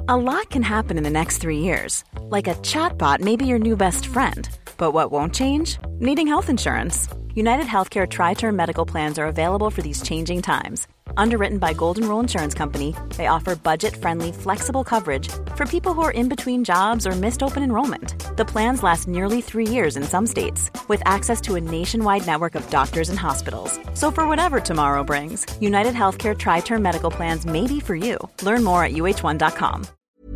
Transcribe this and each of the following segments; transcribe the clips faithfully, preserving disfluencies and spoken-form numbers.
A lot can happen in the next three years. Like a chatbot may be your new best friend. But what won't change? Needing health insurance. United Healthcare Tri-Term Medical Plans are available for these changing times. Underwritten by Golden Rule Insurance Company, they offer budget-friendly, flexible coverage for people who are in between jobs or missed open enrollment. The plans last nearly three years in some states, with access to a nationwide network of doctors and hospitals. So for whatever tomorrow brings, United Healthcare Tri-Term Medical Plans may be for you. Learn more at U H one dot com.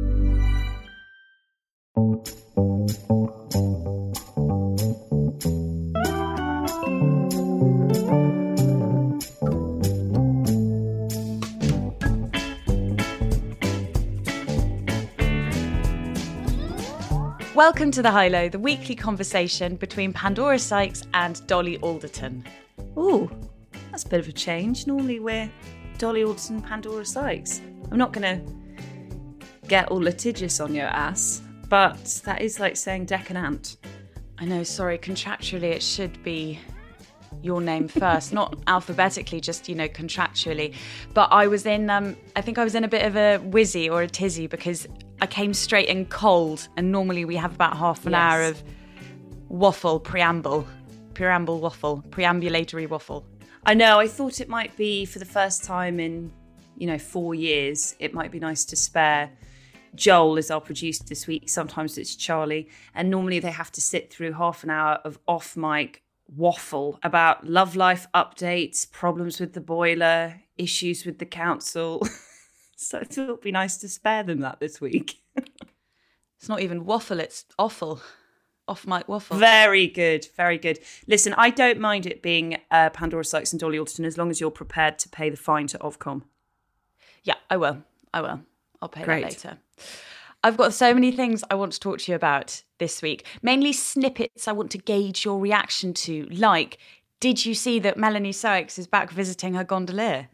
Welcome to The High Low, the weekly conversation between Pandora Sykes and Dolly Alderton. Ooh, that's a bit of a change. Normally we're Dolly Alderton, Pandora Sykes. I'm not going to get all litigious on your ass, but that is like saying Deck and Ant. I know, sorry, contractually it should be your name first, not alphabetically, just, you know, contractually. But I was in, um, I think I was in a bit of a whizzy or a tizzy because I came straight in cold, and normally we have about half an yes. hour of waffle, preamble, preamble waffle, preambulatory waffle. I know, I thought it might be for the first time in, you know, four years, it might be nice to spare. Joel is our producer this week, sometimes it's Charlie, and normally they have to sit through half an hour of off-mic waffle about love life updates, problems with the boiler, issues with the council. So I thought it would be nice to spare them that this week. It's not even waffle, it's awful. Off-mic waffle. Very good, very good. Listen, I don't mind it being uh, Pandora Sykes and Dolly Alderton as long as you're prepared to pay the fine to Ofcom. Yeah, I will. I will. I'll pay Great. that later. I've got so many things I want to talk to you about this week. Mainly snippets I want to gauge your reaction to. Like, did you see that Melanie Sykes is back visiting her gondolier?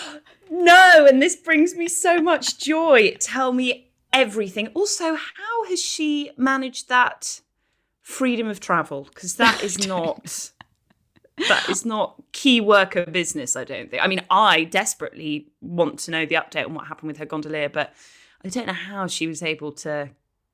No, and this brings me so much joy. Tell me everything. Also, how has she managed that freedom of travel? Because that is not that is not key worker business, I don't think. I mean, I desperately want to know the update on what happened with her gondolier, but I don't know how she was able to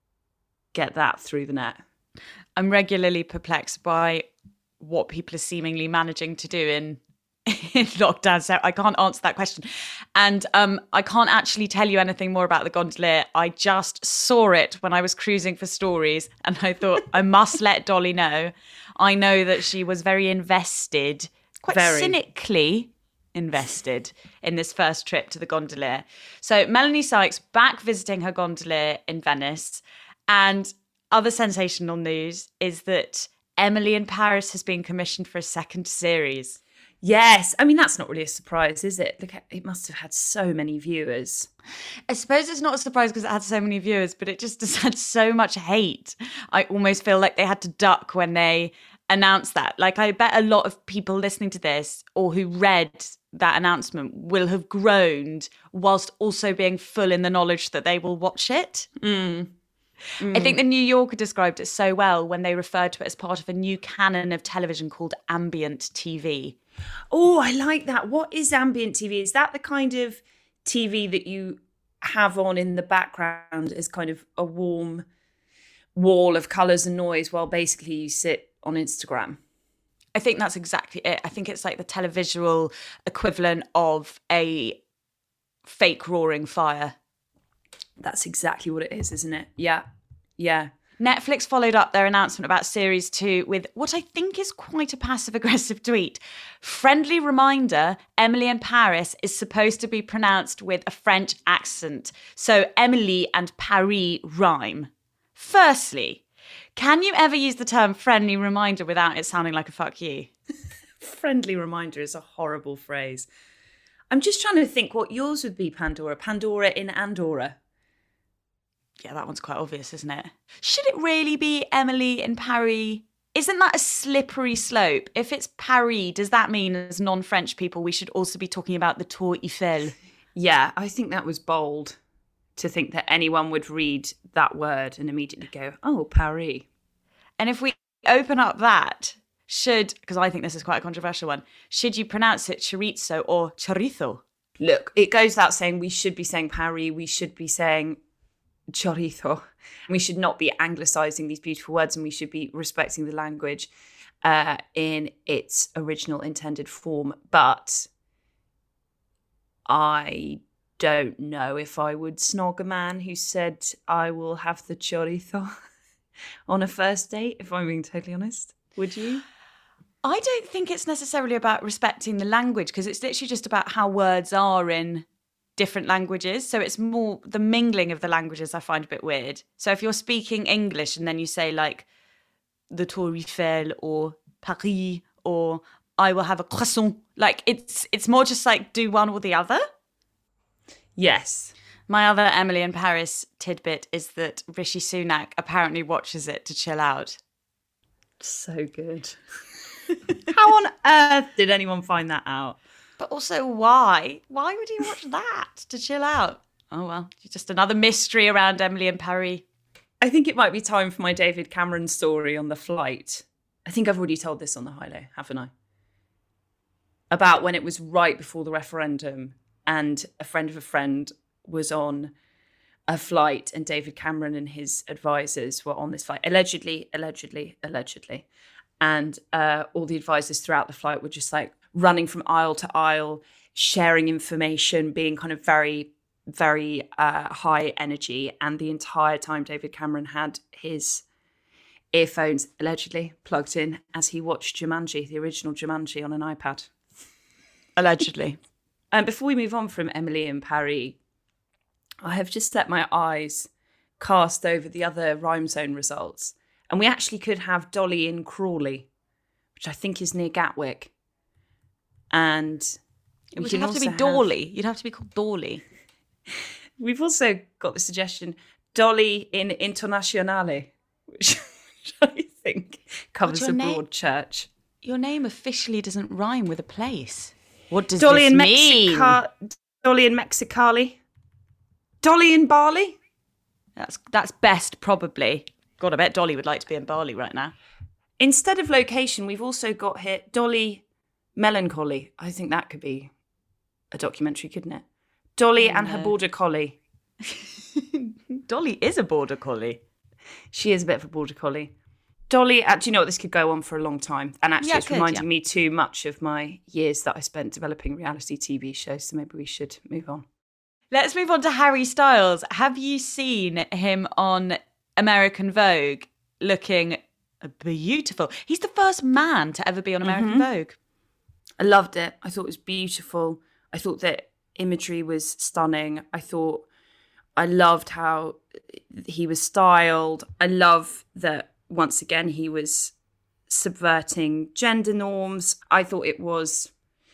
get that through the net. I'm regularly perplexed by what people are seemingly managing to do in in lockdown, so I can't answer that question. And um, I can't actually tell you anything more about the gondolier. I just saw it when I was cruising for stories, and I thought I must let Dolly know. I know that she was very invested, quite very. cynically invested in this first trip to the gondolier. So Melanie Sykes back visiting her gondolier in Venice. And other sensational news is that Emily in Paris has been commissioned for a second series. Yes. I mean, that's not really a surprise, is it? Look, it must have had so many viewers. I suppose it's not a surprise because it had so many viewers, but it just has had so much hate. I almost feel like they had to duck when they announced that. Like, I bet a lot of people listening to this or who read that announcement will have groaned whilst also being full in the knowledge that they will watch it. Mm. Mm. I think the New Yorker described it so well when they referred to it as part of a new canon of television called ambient T V. Oh, I like that. What is ambient T V? Is that the kind of T V that you have on in the background as kind of a warm wall of colours and noise while basically you sit on Instagram? I think that's exactly it. I think it's like the televisual equivalent of a fake roaring fire. That's exactly what it is, isn't it? Yeah. Yeah. Netflix followed up their announcement about series two with what I think is quite a passive-aggressive tweet. Friendly reminder, Emily in Paris is supposed to be pronounced with a French accent. So Emily and Paris rhyme. Firstly, can you ever use the term friendly reminder without it sounding like a fuck you? Friendly reminder is a horrible phrase. I'm just trying to think what yours would be, Pandora. Pandora in Andorra. Yeah, that one's quite obvious, isn't it? Should it really be Emily in Paris? Isn't that a slippery slope? If it's Paris, does that mean as non-French people we should also be talking about the Tour Eiffel? Yeah, I think that was bold to think that anyone would read that word and immediately go, oh, Paris. And if we open up that, should, because I think this is quite a controversial one, should you pronounce it chorizo or chorizo? Look, it goes without saying we should be saying Paris, we should be saying chorizo. We should not be anglicising these beautiful words, and we should be respecting the language uh, in its original intended form. But I don't know if I would snog a man who said, I will have the chorizo on a first date, if I'm being totally honest. Would you? I don't think it's necessarily about respecting the language, because it's literally just about how words are in different languages. So it's more the mingling of the languages I find a bit weird. So if you're speaking English and then you say like the Tour Eiffel or Paris or I will have a croissant, like it's it's more just like do one or the other. Yes. My other Emily in Paris tidbit is that Rishi Sunak apparently watches it to chill out. So good. How on earth did anyone find that out? But also, why? Why would he watch that to chill out? Oh, well, just another mystery around Emily in Paris. I think it might be time for my David Cameron story on the flight. I think I've already told this on the high-low, haven't I? About when it was right before the referendum and a friend of a friend was on a flight and David Cameron and his advisors were on this flight. Allegedly, allegedly, allegedly. And uh, all the advisors throughout the flight were just like running from aisle to aisle, sharing information, being kind of very, very uh, high energy. And the entire time David Cameron had his earphones allegedly plugged in as he watched Jumanji, the original Jumanji, on an iPad. Allegedly. And before we move on from Emily in Paris, I have just let my eyes cast over the other Rhyme Zone results. And we actually could have Dolly in Crawley, which I think is near Gatwick. And it would have to be Dawley. Have... You'd have to be called Dawley. We've also got the suggestion Dolly in Internazionale, which I think covers a broad na- church. Your name officially doesn't rhyme with a place. What does Dolly this in mean? Mexica- Dolly in Mexicali. Dolly in Bali. That's that's best, probably. God, I bet Dolly would like to be in Bali right now. Instead of location, we've also got here Dolly Melancholy. I think that could be a documentary, couldn't it? Dolly oh, and no. her border collie. Dolly is a border collie. She is a bit of a border collie. Dolly, actually, you know what, this could go on for a long time. And actually, yeah, it's could, reminding yeah. me too much of my years that I spent developing reality T V shows. So maybe we should move on. Let's move on to Harry Styles. Have you seen him on American Vogue looking beautiful? He's the first man to ever be on American mm-hmm. Vogue. I loved it. I thought it was beautiful. I thought that imagery was stunning. I thought I loved how he was styled. I love that, once again, he was subverting gender norms. I thought it was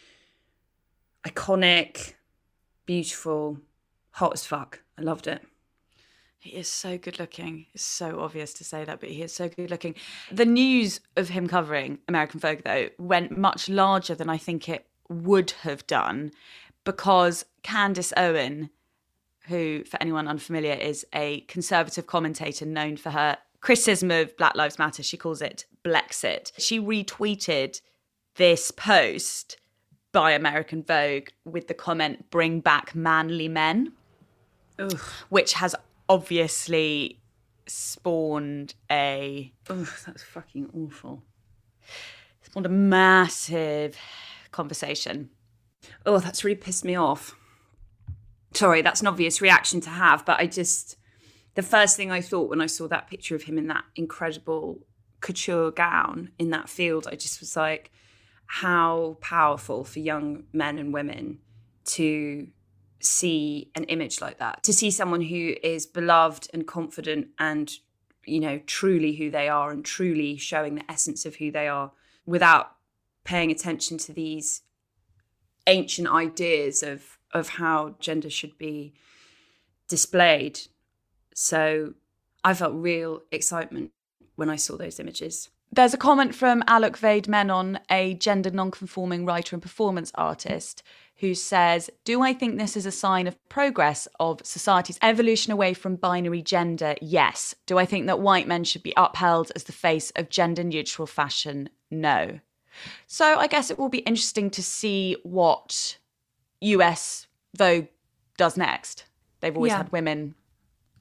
iconic, beautiful, hot as fuck. I loved it. He is so good looking. It's so obvious to say that, but he is so good looking. The news of him covering American Vogue, though, went much larger than I think it would have done, because Candace Owen, who, for anyone unfamiliar, is a conservative commentator known for her criticism of Black Lives Matter, she calls it Blexit. She retweeted this post by American Vogue with the comment, "Bring back manly men," Ugh. which has obviously spawned a... Ugh, that's fucking awful. Spawned a massive conversation. Oh, that's really pissed me off. Sorry, that's an obvious reaction to have, but I just... The first thing I thought when I saw that picture of him in that incredible couture gown in that field, I just was like, how powerful for young men and women to see an image like that, to see someone who is beloved and confident and, you know, truly who they are and truly showing the essence of who they are without paying attention to these ancient ideas of, of how gender should be displayed. So I felt real excitement when I saw those images. There's a comment from Alok Vaid Menon, a gender non-conforming writer and performance artist, who says, "Do I think this is a sign of progress of society's evolution away from binary gender? Yes. Do I think that white men should be upheld as the face of gender-neutral fashion? No." So I guess it will be interesting to see what U S Vogue does next. They've always yeah. had women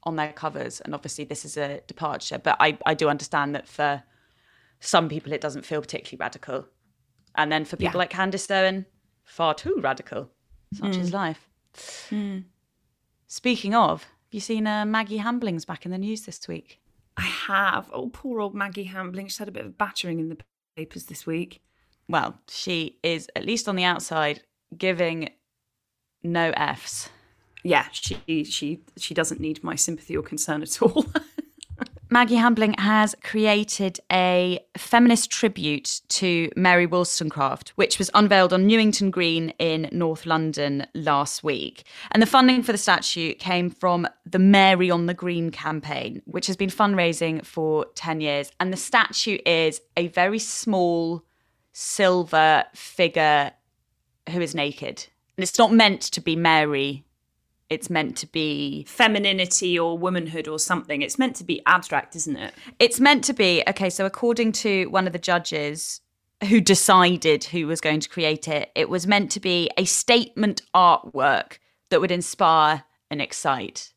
on their covers. And obviously this is a departure. But I, I do understand that for some people it doesn't feel particularly radical. And then for people Yeah. like Candice Owen, far too radical. Such Mm. is life. Mm. Speaking of, have you seen uh, Maggie Hambling's back in the news this week? I have. Oh, poor old Maggie Hambling. She's had a bit of a battering in the papers this week. Well, she is, at least on the outside, giving no Fs. Yeah, she she she doesn't need my sympathy or concern at all. Maggie Hambling has created a feminist tribute to Mary Wollstonecraft, which was unveiled on Newington Green in North London last week. And the funding for the statue came from the Mary on the Green campaign, which has been fundraising for ten years. And the statue is a very small silver figure who is naked. And it's not meant to be Mary. It's meant to be Femininity or womanhood or something. It's meant to be abstract, isn't it? It's meant to be. Okay, so according to one of the judges who decided who was going to create it, it was meant to be a statement artwork that would inspire and excite.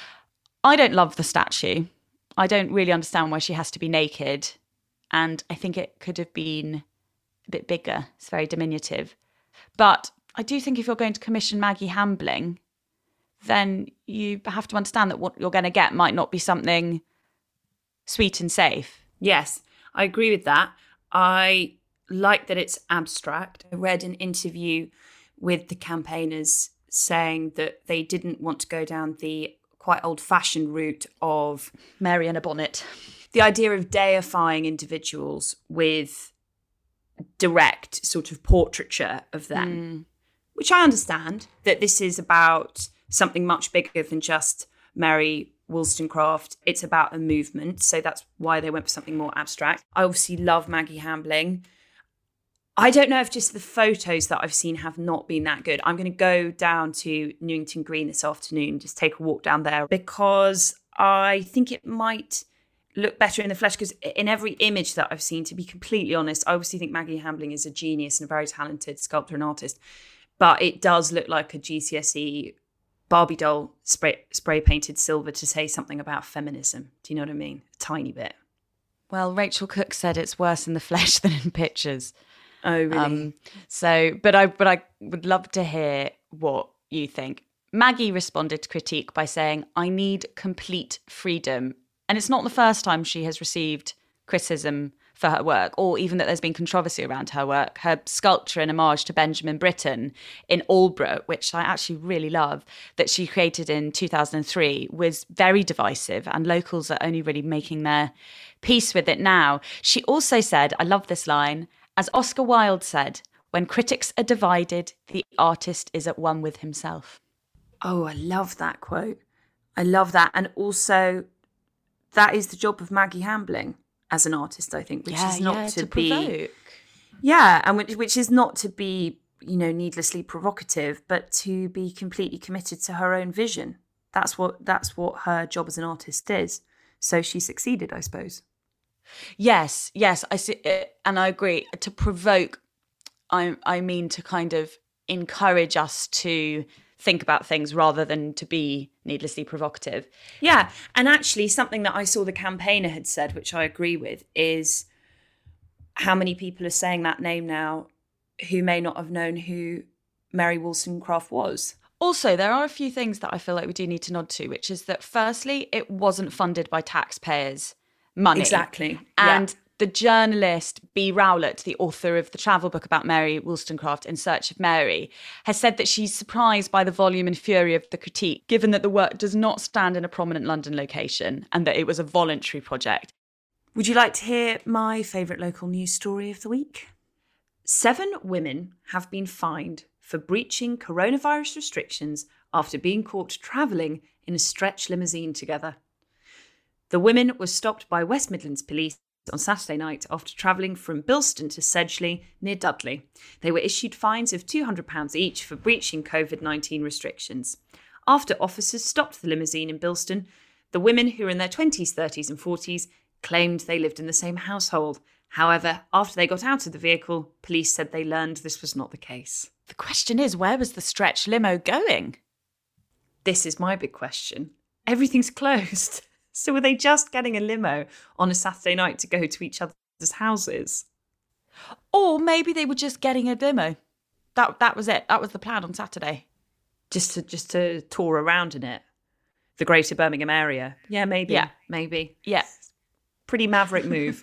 I don't love the statue. I don't really understand why she has to be naked. And I think it could have been a bit bigger. It's very diminutive. But I do think if you're going to commission Maggie Hambling, then you have to understand that what you're going to get might not be something sweet and safe. Yes, I agree with that. I like that it's abstract. I read an interview with the campaigners saying that they didn't want to go down the quite old-fashioned route of Mary in a bonnet. The idea of deifying individuals with direct sort of portraiture of them, mm. which I understand that this is about something much bigger than just Mary Wollstonecraft. It's about a movement, so that's why they went for something more abstract. I obviously love Maggie Hambling. I don't know if just the photos that I've seen have not been that good. I'm going to go down to Newington Green this afternoon, just take a walk down there, because I think it might look better in the flesh, because in every image that I've seen, to be completely honest, I obviously think Maggie Hambling is a genius and a very talented sculptor and artist, but it does look like a G C S E Barbie doll spray, spray painted silver to say something about feminism. Do you know what I mean? A tiny bit. Well, Rachel Cook said it's worse in the flesh than in pictures. Oh, really? Um, so, but I, but I would love to hear what you think. Maggie responded to critique by saying, "I need complete freedom." And it's not the first time she has received criticism for her work, or even that there's been controversy around her work. Her sculpture in homage to Benjamin Britten in Aldborough, which I actually really love, that she created in two thousand three, was very divisive, and locals are only really making their peace with it now. She also said, I love this line, as Oscar Wilde said, "When critics are divided, the artist is at one with himself." Oh, I love that quote. I love that. And also, that is the job of Maggie Hambling as an artist, I think, which yeah, is not yeah, to, to be provoke. Yeah, and which, which is not to be, you know, needlessly provocative, but to be completely committed to her own vision. That's what that's what her job as an artist is. So she succeeded, I suppose. Yes, yes, I see, and I agree. To provoke, I I mean to kind of encourage us to think about things rather than to be needlessly provocative. Yeah, and actually something that I saw the campaigner had said, which I agree with, is how many people are saying that name now who may not have known who Mary Wollstonecraft was. Also, there are a few things that I feel like we do need to nod to, which is that firstly, it wasn't funded by taxpayers' money. Exactly. And yeah. the journalist B. Rowlett, the author of the travel book about Mary Wollstonecraft, In Search of Mary, has said that she's surprised by the volume and fury of the critique, given that the work does not stand in a prominent London location and that it was a voluntary project. Would you like to hear my favourite local news story of the week? Seven women have been fined for breaching coronavirus restrictions after being caught travelling in a stretch limousine together. The women were stopped by West Midlands Police on Saturday night after travelling from Bilston to Sedgley near Dudley. They were issued fines of two hundred pounds each for breaching covid nineteen restrictions. After officers stopped the limousine in Bilston, the women, who were in their twenties, thirties and forties, claimed they lived in the same household. However, after they got out of the vehicle, police said they learned this was not the case. The question is, where was the stretch limo going? This is my big question. everything's closed. So were they just getting a limo on a Saturday night to go to each other's houses? Or maybe they were just getting a limo. That that was it. That was the plan on Saturday. Just to just to tour around in it. The greater Birmingham area. Yeah, maybe. Yeah. Maybe. Yeah. Pretty maverick move.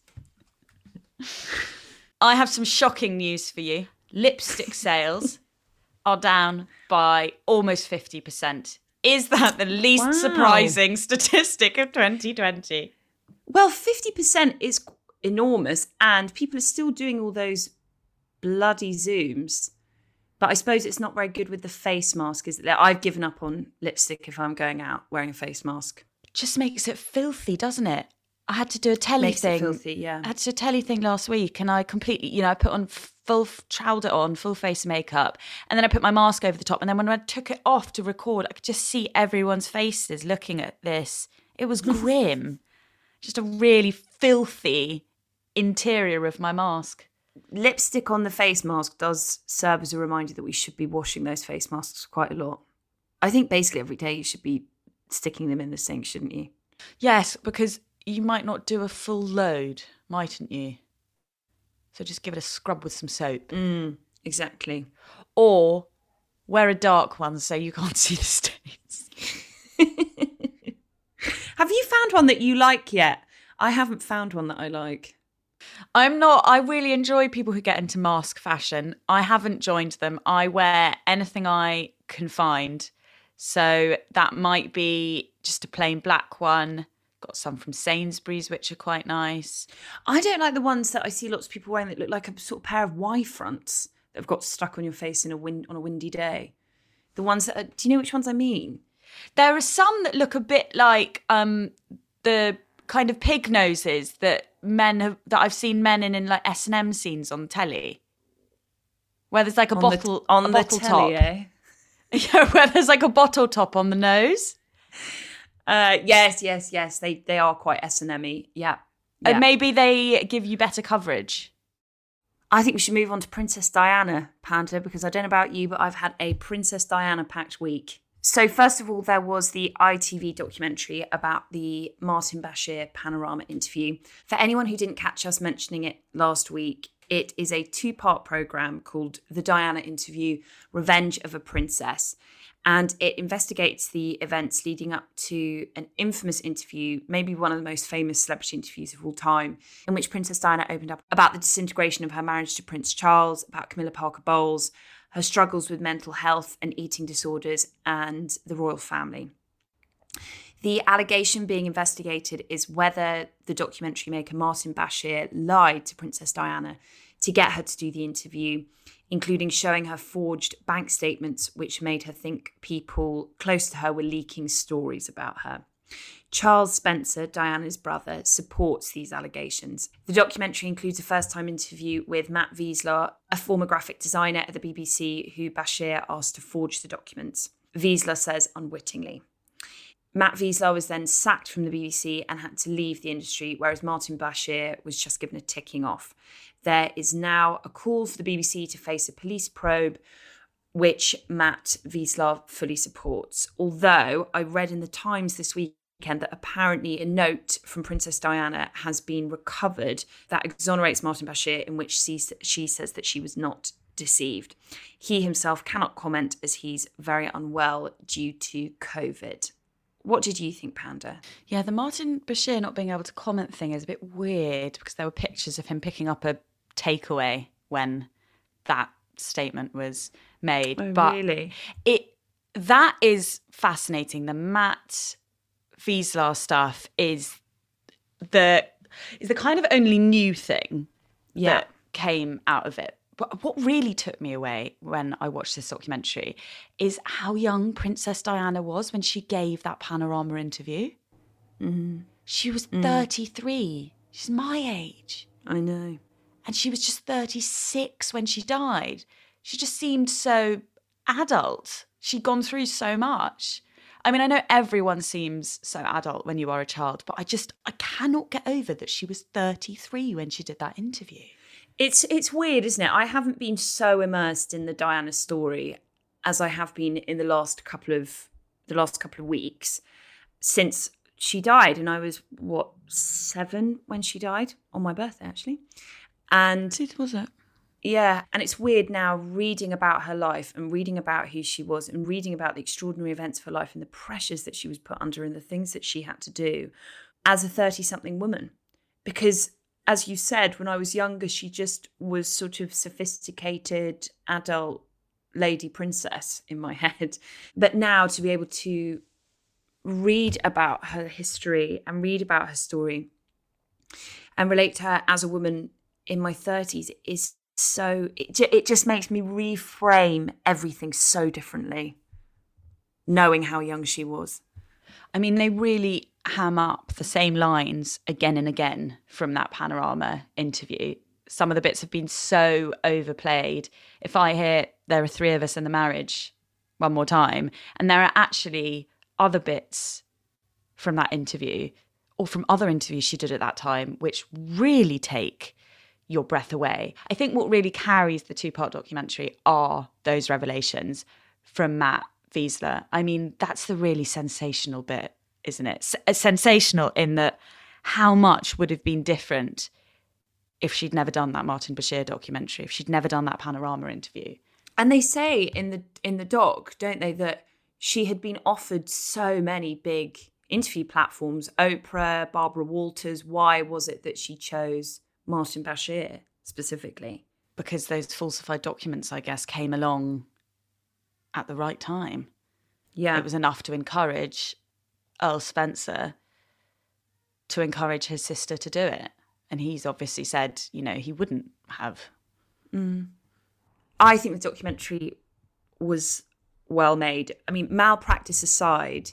I have some shocking news for you. Lipstick sales are down by almost fifty percent. Is that the least Wow. surprising statistic of twenty twenty? Well, fifty percent is enormous, and people are still doing all those bloody Zooms. But I suppose it's not very good with the face mask, is it? I've given up on lipstick if I'm going out wearing a face mask. Just makes it filthy, doesn't it? I had to do a telly Makes thing. it filthy, yeah. I had to do a telly thing last week, and I completely, you know, I put on full, trowed it on, full face makeup, and then I put my mask over the top. And then when I took it off to record, I could just see everyone's faces looking at this. It was grim. Just a really filthy interior of my mask. Lipstick on the face mask does serve as a reminder that we should be washing those face masks quite a lot. I think basically every day you should be sticking them in the sink, shouldn't you? Yes, because you might not do a full load, mightn't you? So just give it a scrub with some soap. Mm, exactly. Or wear a dark one so you can't see the stains. Have you found one that you like yet? I haven't found one that I like. I'm not, I really enjoy people who get into mask fashion. I haven't joined them. I wear anything I can find. So that might be just a plain black one. Got some from Sainsbury's, which are quite nice. I don't like the ones that I see lots of people wearing that look like a sort of pair of Y fronts that have got stuck on your face in a wind on a windy day. The ones that are, do you know which ones I mean? There are some that look a bit like um, the kind of pig noses that men have, that I've seen men in in like S and M scenes on telly, where there's like a on bottle the, on a the bottle telly, top. eh? Yeah, where there's like a bottle top on the nose. Uh, yes, yes, yes. They they are quite S and M-y. Yeah. yeah. And maybe they give you better coverage. I think we should move on to Princess Diana, Panda, because I don't know about you, but I've had a Princess Diana packed week. So first of all, there was the I T V documentary about the Martin Bashir Panorama interview. For anyone who didn't catch us mentioning it last week, it is a two-part programme called The Diana Interview, Revenge of a Princess. And it investigates the events leading up to an infamous interview, maybe one of the most famous celebrity interviews of all time, in which Princess Diana opened up about the disintegration of her marriage to Prince Charles, about Camilla Parker Bowles, her struggles with mental health and eating disorders, and the royal family. The allegation being investigated is whether the documentary maker Martin Bashir lied to Princess Diana to get her to do the interview, including showing her forged bank statements, which made her think people close to her were leaking stories about her. Charles Spencer, Diana's brother, supports these allegations. The documentary includes a first-time interview with Matt Wiesler, a former graphic designer at the B B C who Bashir asked to forge the documents. Wiesler says unwittingly. Matt Wiesler was then sacked from the B B C and had to leave the industry, whereas Martin Bashir was just given a ticking off. There is now a call for the B B C to face a police probe, which Matt Wiesler fully supports. Although I read in the Times this weekend that apparently a note from Princess Diana has been recovered that exonerates Martin Bashir, in which she, she says that she was not deceived. He himself cannot comment as he's very unwell due to COVID. What did you think, Panda? Yeah, the Martin Bashir not being able to comment thing is a bit weird because there were pictures of him picking up a takeaway when that statement was made. Oh, but really? It that is fascinating. The Matt Wiesler stuff is the is the kind of only new thing Yeah. that came out of it. But what really took me away when I watched this documentary is how young Princess Diana was when she gave that Panorama interview. Mm-hmm. She was thirty-three. She's my age. I know. And she was just thirty-six when she died. She just seemed so adult. She'd gone through so much. I mean, I know everyone seems so adult when you are a child, but I just, I cannot get over that she was thirty-three when she did that interview. It's it's weird, isn't it? I haven't been so immersed in the Diana story as I have been in the last couple of the last couple of weeks. since she died. And I was, what, seven when she died? On my birthday, actually. And It was it? yeah, and it's weird now reading about her life and reading about who she was and reading about the extraordinary events of her life and the pressures that she was put under and the things that she had to do as a thirty-something woman. Because, as you said, when I was younger, she just was sort of sophisticated, adult lady princess in my head. But now to be able to read about her history and read about her story and relate to her as a woman in my thirties is so, it, it just makes me reframe everything so differently, knowing how young she was. I mean, they really ham up the same lines again and again from that Panorama interview. Some of the bits have been so overplayed. If I hear there are three of us in the marriage one more time, and there are actually other bits from that interview or from other interviews she did at that time, which really take your breath away. I think what really carries the two-part documentary are those revelations from Matt Wiesler. I mean, that's the really sensational bit, isn't it? S- sensational in that how much would have been different if she'd never done that Martin Bashir documentary, if she'd never done that Panorama interview. And they say in the in the doc, don't they, that she had been offered so many big interview platforms, Oprah, Barbara Walters. Why was it that she chose Martin Bashir specifically? Because those falsified documents, I guess, came along at the right time. Yeah. It was enough to encourage Earl Spencer to encourage his sister to do it. And he's obviously said, you know, he wouldn't have. Mm. I think the documentary was well made. I mean, malpractice aside,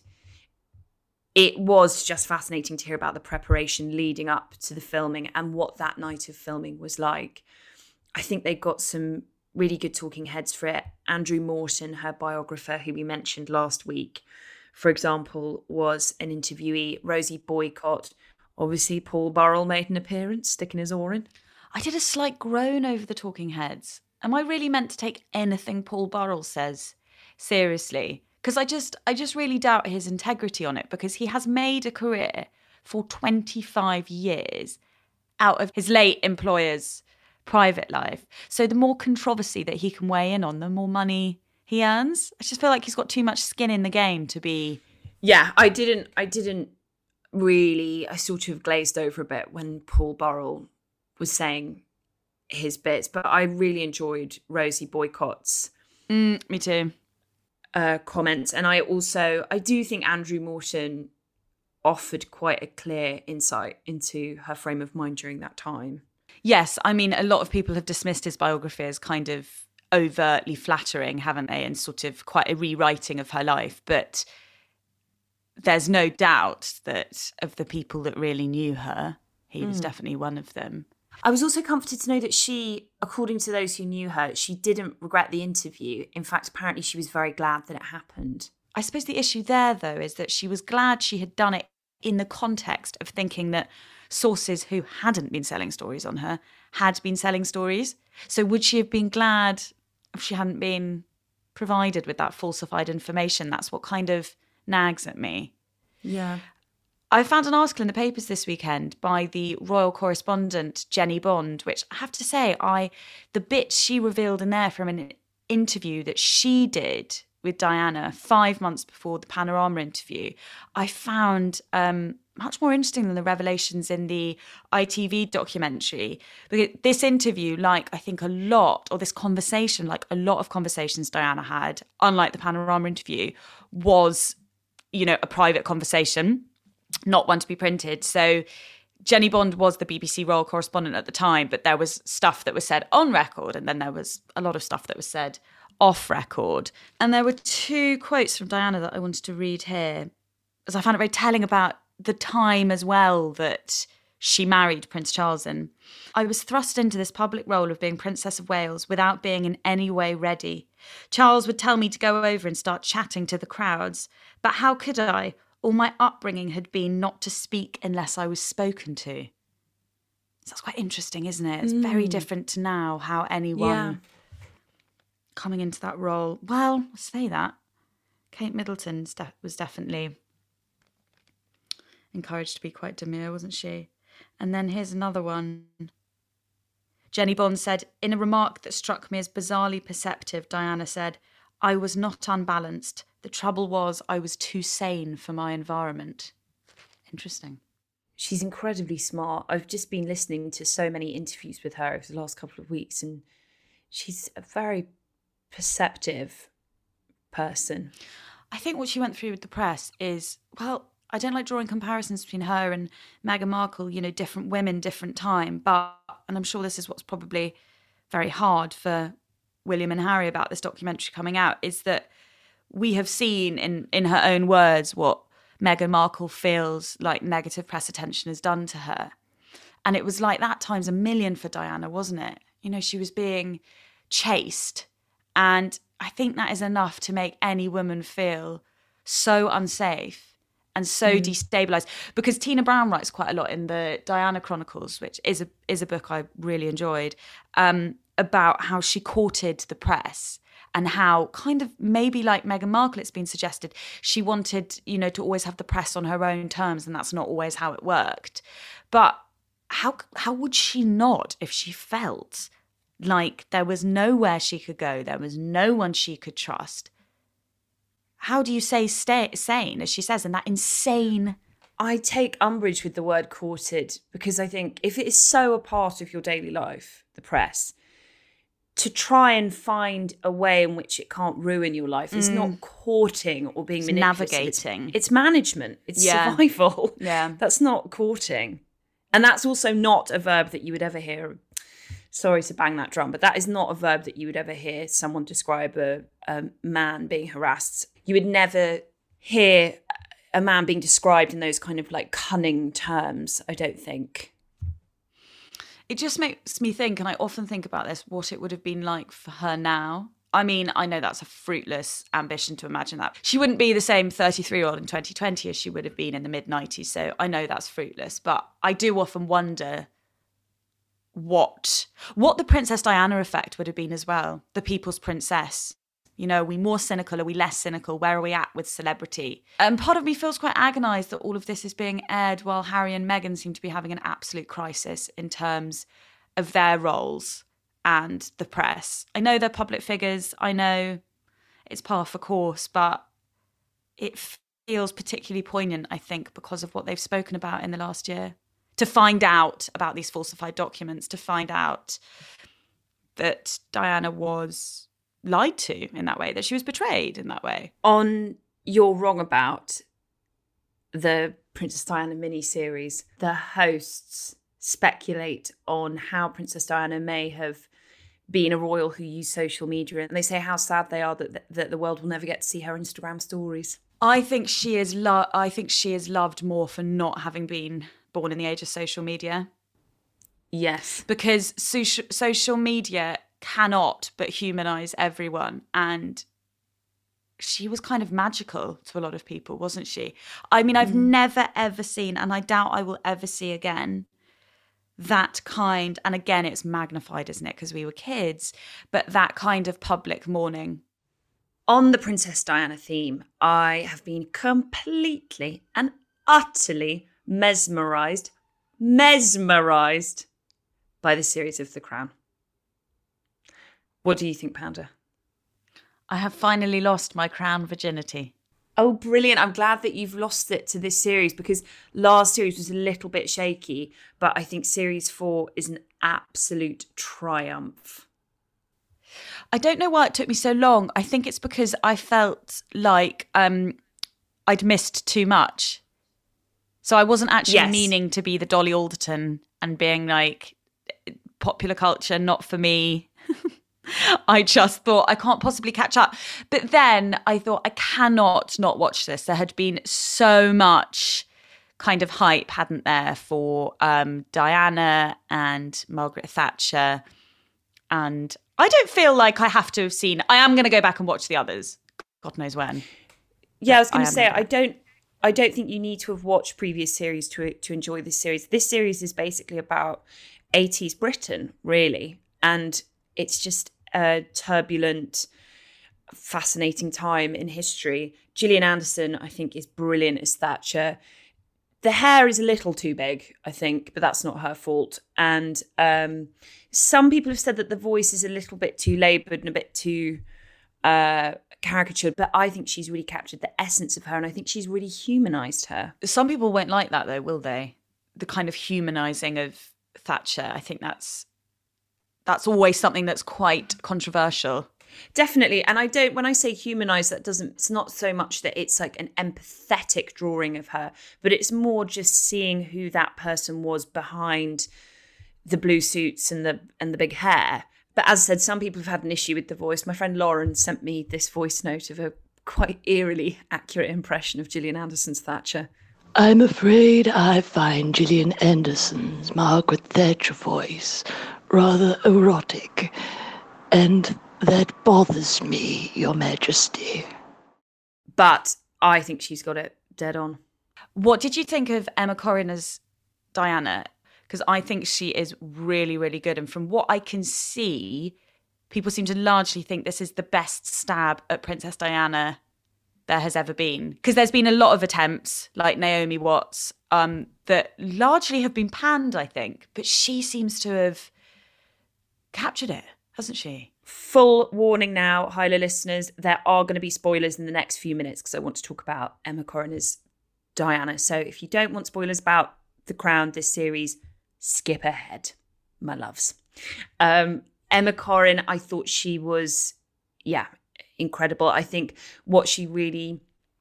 it was just fascinating to hear about the preparation leading up to the filming and what that night of filming was like. I think they got some really good talking heads for it. Andrew Morton, her biographer, who we mentioned last week, for example, was an interviewee. Rosie Boycott, obviously Paul Burrell made an appearance, sticking his oar in. I did a slight groan over the talking heads. Am I really meant to take anything Paul Burrell says seriously? Because I just, I just really doubt his integrity on it, because he has made a career for twenty-five years out of his late employer's private life. So the more controversy that he can weigh in on, the more money he earns. I just feel like he's got too much skin in the game to be... Yeah, I didn't, I didn't really, I sort of glazed over a bit when Paul Burrell was saying his bits, but I really enjoyed Rosie Boycott's Mm, me too. uh, comments. And I also, I do think Andrew Morton offered quite a clear insight into her frame of mind during that time. Yes, I mean, a lot of people have dismissed his biography as kind of overtly flattering, haven't they? And sort of quite a rewriting of her life. But there's no doubt that of the people that really knew her, he was Mm. definitely one of them. I was also comforted to know that she, according to those who knew her, she didn't regret the interview. In fact, apparently she was very glad that it happened. I suppose the issue there, though, is that she was glad she had done it in the context of thinking that sources who hadn't been selling stories on her had been selling stories. So would she have been glad if she hadn't been provided with that falsified information? That's what kind of nags at me. Yeah. I found an article in the papers this weekend by the royal correspondent Jenny Bond, which I have to say, I the bits she revealed in there from an interview that she did with Diana five months before the Panorama interview, I found um, much more interesting than the revelations in the I T V documentary. Because this interview, like I think a lot, or this conversation, like a lot of conversations Diana had, unlike the Panorama interview, was, you know, a private conversation, not one to be printed. So Jenny Bond was the B B C royal correspondent at the time, but there was stuff that was said on record, and then there was a lot of stuff that was said off record. And there were two quotes from Diana that I wanted to read here, as I found it very telling about the time as well that she married Prince Charles in. I was thrust into this public role of being Princess of Wales without being in any way ready. Charles would tell me to go over and start chatting to the crowds, but how could I? All my upbringing had been not to speak unless I was spoken to. So that's quite interesting, isn't it? It's mm. very different to now, how anyone Yeah. coming into that role. Well, I'll say that. Kate Middleton was definitely encouraged to be quite demure, wasn't she? And then here's another one. Jenny Bond said, in a remark that struck me as bizarrely perceptive, Diana said, I was not unbalanced. The trouble was I was too sane for my environment. Interesting. She's incredibly smart. I've just been listening to so many interviews with her over the last couple of weeks, and she's a very perceptive person. I think what she went through with the press is, well, I don't like drawing comparisons between her and Meghan Markle, you know, different women, different time. But, and I'm sure this is what's probably very hard for William and Harry about this documentary coming out, is that we have seen in, in her own words what Meghan Markle feels like negative press attention has done to her. And it was like that times a million for Diana, wasn't it? You know, she was being chased. And I think that is enough to make any woman feel so unsafe and so mm. destabilised. Because Tina Brown writes quite a lot in the Diana Chronicles, which is a is a book I really enjoyed, um, about how she courted the press and how kind of maybe like Meghan Markle, it's been suggested, she wanted, you know, to always have the press on her own terms, and that's not always how it worked. But how how would she not if she felt like there was nowhere she could go, there was no one she could trust? How do you say stay sane, as she says, in that insane... I take umbrage with the word courted, because I think if it is so a part of your daily life, the press, to try and find a way in which it can't ruin your life is mm. not courting or being it's manipulative. navigating. It's, it's management. It's yeah. survival. Yeah. That's not courting. And that's also not a verb that you would ever hear. Sorry to bang that drum, but that is not a verb that you would ever hear someone describe a, a man being harassed. You would never hear a man being described in those kind of like cunning terms, I don't think. It just makes me think, and I often think about this, what it would have been like for her now. I mean, I know that's a fruitless ambition to imagine that. She wouldn't be the same thirty-three-year-old in twenty twenty as she would have been in the mid nineties, so I know that's fruitless. But I do often wonder what what the Princess Diana effect would have been as well, the people's princess. You know, are we more cynical? Are we less cynical? Where are we at with celebrity? And part of me feels quite agonised that all of this is being aired while Harry and Meghan seem to be having an absolute crisis in terms of their roles and the press. I know they're public figures. I know it's par for course, but it feels particularly poignant, I think, because of what they've spoken about in the last year. To find out about these falsified documents, to find out that Diana was lied to in that way, that she was betrayed in that way. On You're Wrong About, the Princess Diana mini-series, the hosts speculate on how Princess Diana may have been a royal who used social media, and they say how sad they are that, that the world will never get to see her Instagram stories. I think she is lo- I think she is loved more for not having been born in the age of social media. Yes. Because social social media cannot but humanise everyone, and she was kind of magical to a lot of people, wasn't she? I mean, I've mm. never ever seen, and I doubt I will ever see again, that kind, and again it's magnified, isn't it, because we were kids, but that kind of public mourning. On the Princess Diana theme, I have been completely and utterly mesmerised, mesmerised by the series of The Crown. What do you think, Panda? I have finally lost my crown virginity. Oh, brilliant. I'm glad that you've lost it to this series, because last series was a little bit shaky, but I think series four is an absolute triumph. I don't know why it took me so long. I think it's because I felt like um, I'd missed too much. So I wasn't actually yes. meaning to be the Dolly Alderton and being like, popular culture, not for me. I just thought I can't possibly catch up. But then I thought I cannot not watch this. There had been so much kind of hype, hadn't there, for um, Diana and Margaret Thatcher. And I don't feel like I have to have seen, I am going to go back and watch the others. God knows when. Yeah, I was going to I say, I don't I don't think you need to have watched previous series to to enjoy this series. This series is basically about eighties Britain, really. And it's just a turbulent, fascinating time in history. Gillian Anderson, I think, is brilliant as Thatcher. The hair is a little too big, I think, but that's not her fault. And um, some people have said that the voice is a little bit too laboured and a bit too uh, caricatured, but I think she's really captured the essence of her, and I think she's really humanised her. Some people won't like that, though, will they? The kind of humanising of Thatcher. I think that's that's always something that's quite controversial. Definitely. And I don't, when I say humanise, that doesn't, it's not so much that it's like an empathetic drawing of her, but it's more just seeing who that person was behind the blue suits and the and the big hair. But as I said, some people have had an issue with the voice. My friend Lauren sent me this voice note of a quite eerily accurate impression of Gillian Anderson's Thatcher. I'm afraid I find Gillian Anderson's Margaret Thatcher voice rather erotic, and that bothers me, Your Majesty. But I think she's got it dead on. What did you think of Emma Corrin as Diana? Because I think she is really, really good. And from what I can see, people seem to largely think this is the best stab at Princess Diana there has ever been. Because there's been a lot of attempts, like Naomi Watts, um, that largely have been panned, I think. But she seems to have captured it, hasn't she? Full warning now, Hyla listeners, there are going to be spoilers in the next few minutes because I want to talk about Emma Corrin as Diana. So if you don't want spoilers about The Crown, this series, skip ahead, my loves. Um, Emma Corrin, I thought she was, yeah, incredible. I think what she really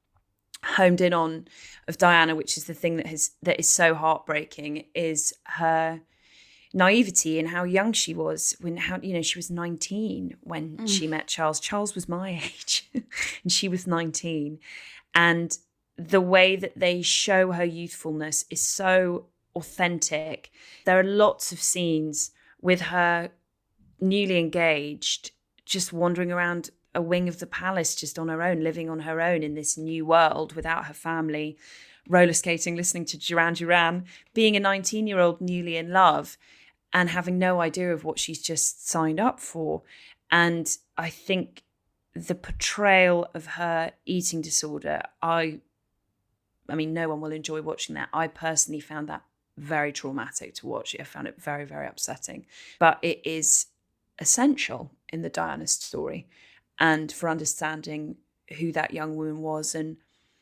homed in on of Diana, which is the thing that has that is so heartbreaking, is her naivety and how young she was when, how you know, she was nineteen when mm. she met Charles. Charles was my age and she was nineteen. And the way that they show her youthfulness is so authentic. There are lots of scenes with her newly engaged, just wandering around a wing of the palace, just on her own, living on her own in this new world without her family, roller skating, listening to Duran Duran, being a nineteen-year-old newly in love and having no idea of what she's just signed up for. And I think the portrayal of her eating disorder, I, I mean, no one will enjoy watching that. I personally found that very traumatic to watch. I found it very, very upsetting. But it is essential in the Diana story and for understanding who that young woman was and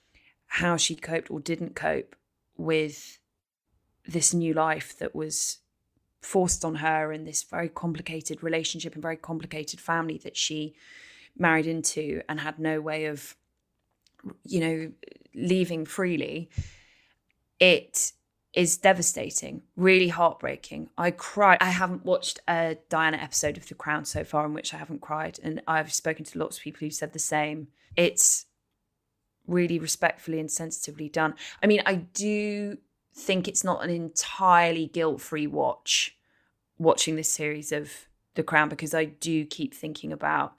how she coped or didn't cope with this new life that was forced on her in this very complicated relationship and very complicated family that she married into and had no way of, you know, leaving freely. It is devastating, really heartbreaking. I cried. I haven't watched a Diana episode of The Crown so far in which I haven't cried, and I've spoken to lots of people who said the same. It's really respectfully and sensitively done. I mean, I do think it's not an entirely guilt-free watch, watching this series of The Crown, because I do keep thinking about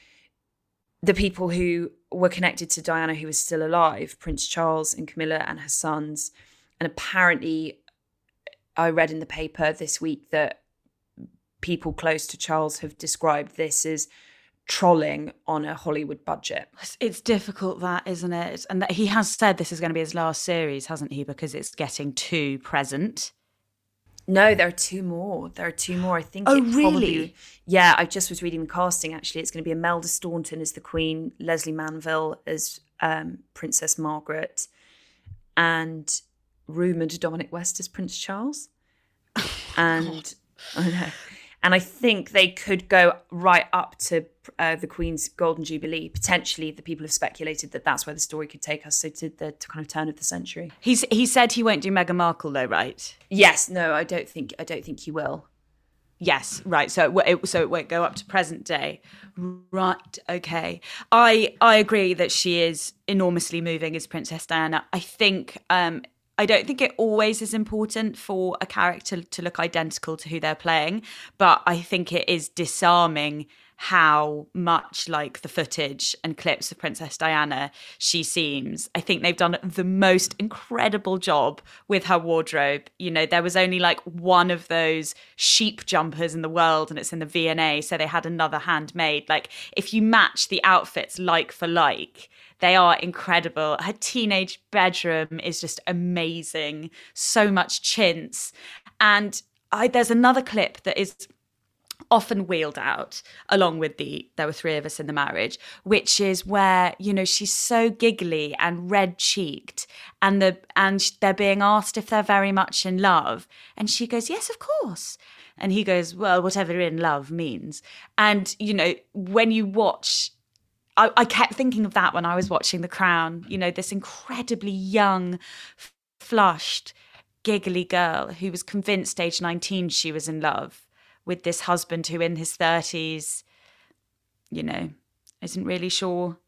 the people who were connected to Diana who are still alive, Prince Charles and Camilla and her sons. And apparently, I read in the paper this week that people close to Charles have described this as trolling on a Hollywood budget. It's difficult, that, isn't it? And that he has said this is going to be his last series, hasn't he? Because it's getting too present. No, there are two more. There are two more. I think. Oh, it really? Probably, yeah, I just was reading the casting, actually. It's going to be Imelda Staunton as the Queen, Leslie Manville as um, Princess Margaret, and rumoured Dominic West as Prince Charles. Oh, and I know. And I think they could go right up to uh, the Queen's Golden Jubilee. Potentially, the people have speculated that that's where the story could take us, so to the to kind of turn of the century. He's he said he won't do Meghan Markle, though, right? Yes, no, I don't think I don't think he will. Yes, right. So it, w- it so it won't go up to present day, right? Okay, I I agree that she is enormously moving as Princess Diana. I think. Um, I don't think it always is important for a character to look identical to who they're playing, but I think it is disarming how much like the footage and clips of Princess Diana she seems. I think they've done the most incredible job with her wardrobe. You know, there was only like one of those sheep jumpers in the world, and it's in the V and A, so they had another handmade. Like, if you match the outfits like for like, they are incredible. Her teenage bedroom is just amazing. So much chintz. And I, there's another clip that is often wheeled out along with the there were three of us in the marriage, which is where, you know, she's so giggly and red cheeked, and the and they're being asked if they're very much in love, and she goes, yes, of course, and he goes, well, whatever in love means. And, you know, when you watch, I, I kept thinking of that when I was watching The Crown, you know, this incredibly young, flushed, giggly girl who was convinced age nineteen she was in love with this husband who in his thirties, you know, isn't really sure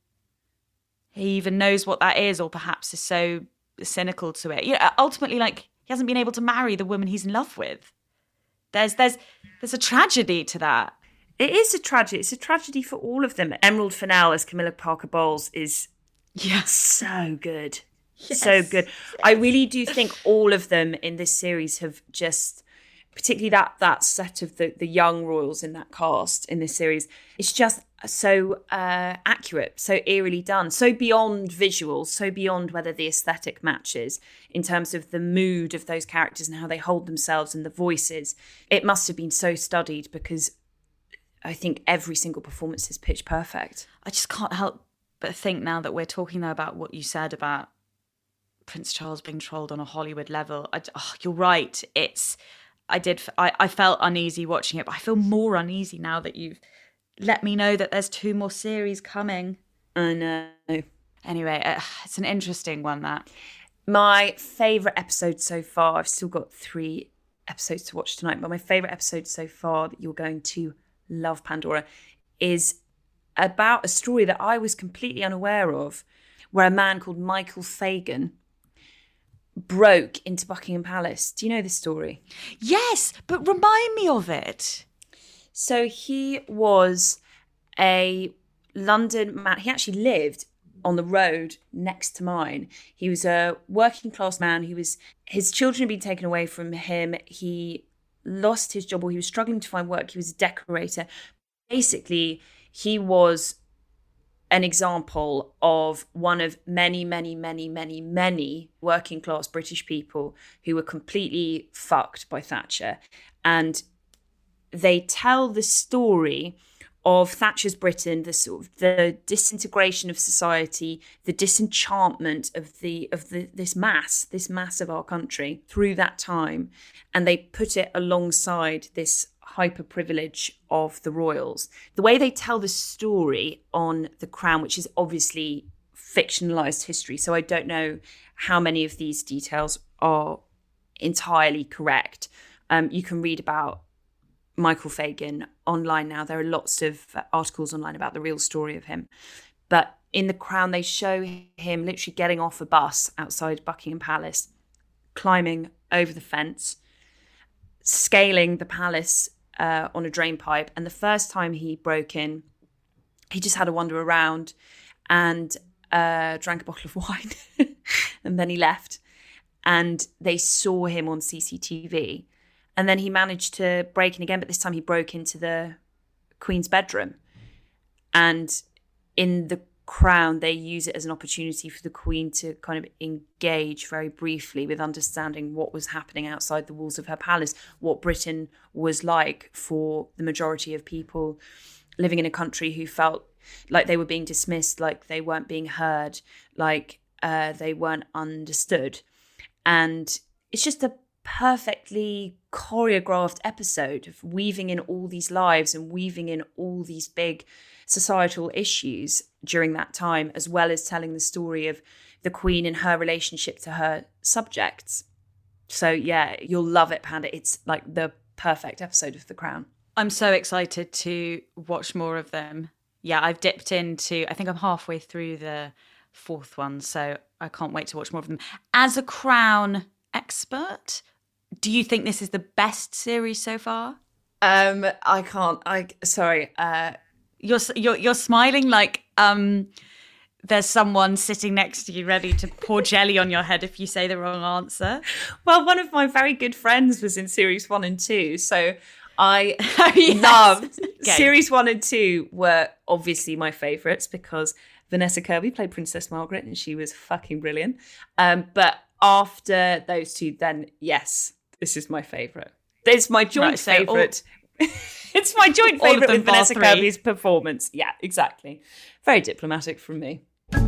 he even knows what that is, or perhaps is so cynical to it. You know, ultimately, like, he hasn't been able to marry the woman he's in love with. There's there's there's a tragedy to that. It is a tragedy. It's a tragedy for all of them. Emerald Fennell as Camilla Parker Bowles is yeah. so good. Yes. So good. I really do think all of them in this series have just, particularly that that set of the, the young royals in that cast in this series, it's just so uh, accurate, so eerily done, so beyond visuals, so beyond whether the aesthetic matches in terms of the mood of those characters and how they hold themselves and the voices. It must have been so studied, because I think every single performance is pitch perfect. I just can't help but think, now that we're talking though about what you said about Prince Charles being trolled on a Hollywood level, I, oh, you're right. It's I did. I, I felt uneasy watching it, but I feel more uneasy now that you've let me know that there's two more series coming. I know. Anyway, uh, it's an interesting one, that. My favourite episode so far, I've still got three episodes to watch tonight, but my favourite episode so far that you're going to love, Pandora, is about a story that I was completely unaware of, where a man called Michael Fagan broke into Buckingham Palace. Do you know this story? Yes, but remind me of it. So he was a London man. He actually lived on the road next to mine. He was a working class man. He was his children had been taken away from him. He lost his job, or he was struggling to find work. He was a decorator. Basically, he was an example of one of many, many, many, many, many working class British people who were completely fucked by Thatcher. And they tell the story of Thatcher's Britain, the sort of the disintegration of society, the disenchantment of the of the this mass, this mass of our country through that time. And they put it alongside this hyper privilege of the royals. The way they tell the story on The Crown, which is obviously fictionalized history, so I don't know how many of these details are entirely correct. Um, you can read about Michael Fagan online now. There are lots of articles online about the real story of him. But in The Crown, they show him literally getting off a bus outside Buckingham Palace, climbing over the fence, scaling the palace uh, on a drain pipe. And the first time he broke in, he just had to wander around and uh, drank a bottle of wine. And then he left. And they saw him on C C T V. And then he managed to break in again, but this time he broke into the Queen's bedroom. And in The Crown, they use it as an opportunity for the Queen to kind of engage very briefly with understanding what was happening outside the walls of her palace, what Britain was like for the majority of people living in a country who felt like they were being dismissed, like they weren't being heard, like uh, they weren't understood. And it's just a perfectly choreographed episode of weaving in all these lives and weaving in all these big societal issues during that time, as well as telling the story of the Queen and her relationship to her subjects. So yeah, you'll love it, Panda. It's like the perfect episode of The Crown. I'm so excited to watch more of them. Yeah, I've dipped into, I think I'm halfway through the fourth one, so I can't wait to watch more of them. As a Crown expert, do you think this is the best series so far? Um, I can't. I sorry. Uh, You're you're you're smiling like um, there's someone sitting next to you ready to pour jelly on your head if you say the wrong answer. Well, one of my very good friends was in series one and two, so I Oh, yes. loved Okay. series one and two were obviously my favourites because Vanessa Kirby played Princess Margaret and she was fucking brilliant. Um, but after those two, then yes, this is my favourite. It's my joint Right, so all- favourite. It's my joint All of favourite them with bar Vanessa three. Kirby's performance. Yeah, exactly. Very diplomatic from me.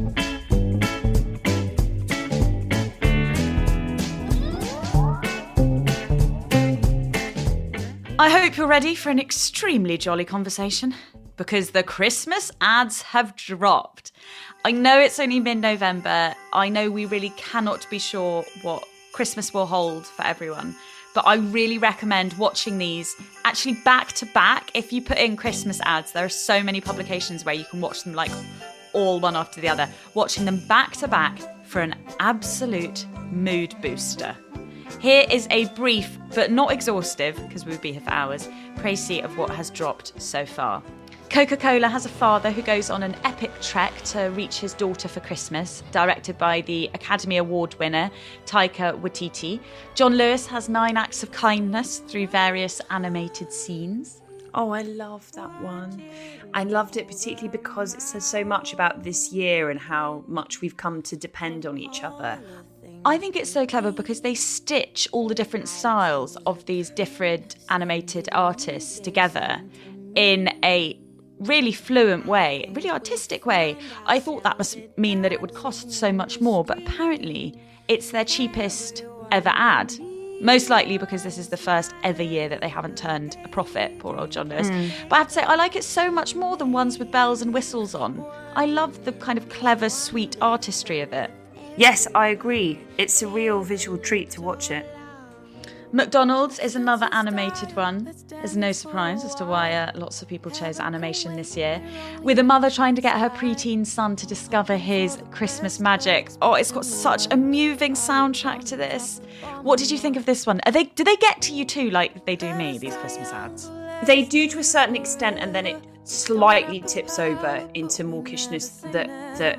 I hope you're ready for an extremely jolly conversation because the Christmas ads have dropped. I know it's only mid-November. I know we really cannot be sure what Christmas will hold for everyone. But I really recommend watching these actually back to back. If you put in Christmas ads, there are so many publications where you can watch them like all one after the other. Watching them back to back for an absolute mood booster. Here is a brief, but not exhaustive, because we would be here for hours, précis of what has dropped so far. Coca-Cola has a father who goes on an epic trek to reach his daughter for Christmas, directed by the Academy Award winner Taika Waititi. John Lewis has nine acts of kindness through various animated scenes. Oh, I love that one. I loved it particularly because it says so much about this year and how much we've come to depend on each other. I think it's so clever because they stitch all the different styles of these different animated artists together in a really fluent way, really artistic way. I thought that must mean that it would cost so much more, but apparently it's their cheapest ever ad. Most likely because this is the first ever year that they haven't turned a profit, poor old John Lewis. Mm. But I have to say, I like it so much more than ones with bells and whistles on. I love the kind of clever, sweet artistry of it. Yes, I agree. It's a real visual treat to watch it. McDonald's is another animated one. There's no surprise as to why uh, lots of people chose animation this year. With a mother trying to get her preteen son to discover his Christmas magic. Oh, it's got such a moving soundtrack to this. What did you think of this one? Are they? Do they get to you too, like they do me, these Christmas ads? They do to a certain extent, and then it slightly tips over into mawkishness that that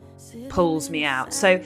pulls me out. So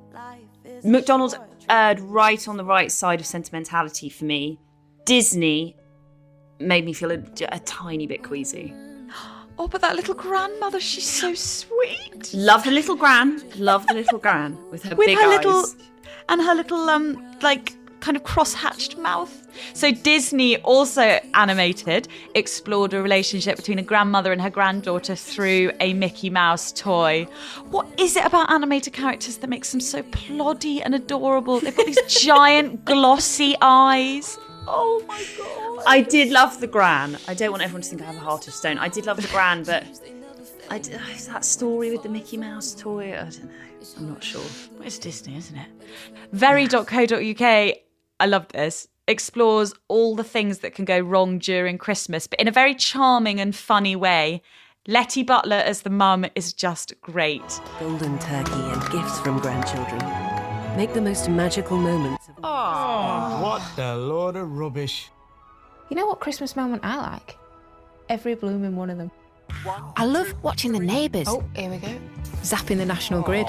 McDonald's erred right on the right side of sentimentality for me. Disney made me feel a, a tiny bit queasy. Oh, but that little grandmother, she's so sweet. Love the little gran. Love the little gran with her with big her eyes. little and her little um like kind of cross-hatched mouth. So Disney also animated, explored a relationship between a grandmother and her granddaughter through a Mickey Mouse toy. What is it about animated characters that makes them so ploddy and adorable? They've got these giant glossy eyes. Oh my God. I did love the gran. I don't want everyone to think I have a heart of stone. I did love the gran, but I did, that story with the Mickey Mouse toy, I don't know. I'm not sure. Well, it's Disney, isn't it? very dot co dot uk, I love this, explores all the things that can go wrong during Christmas, but in a very charming and funny way. Letty Butler as the mum is just great. Golden turkey and gifts from grandchildren. Make the most magical moments. Of- oh, what the load of rubbish. You know what Christmas moment I like? Every blooming one of them. I love watching the neighbours. Oh, here we go. Zapping the national grid.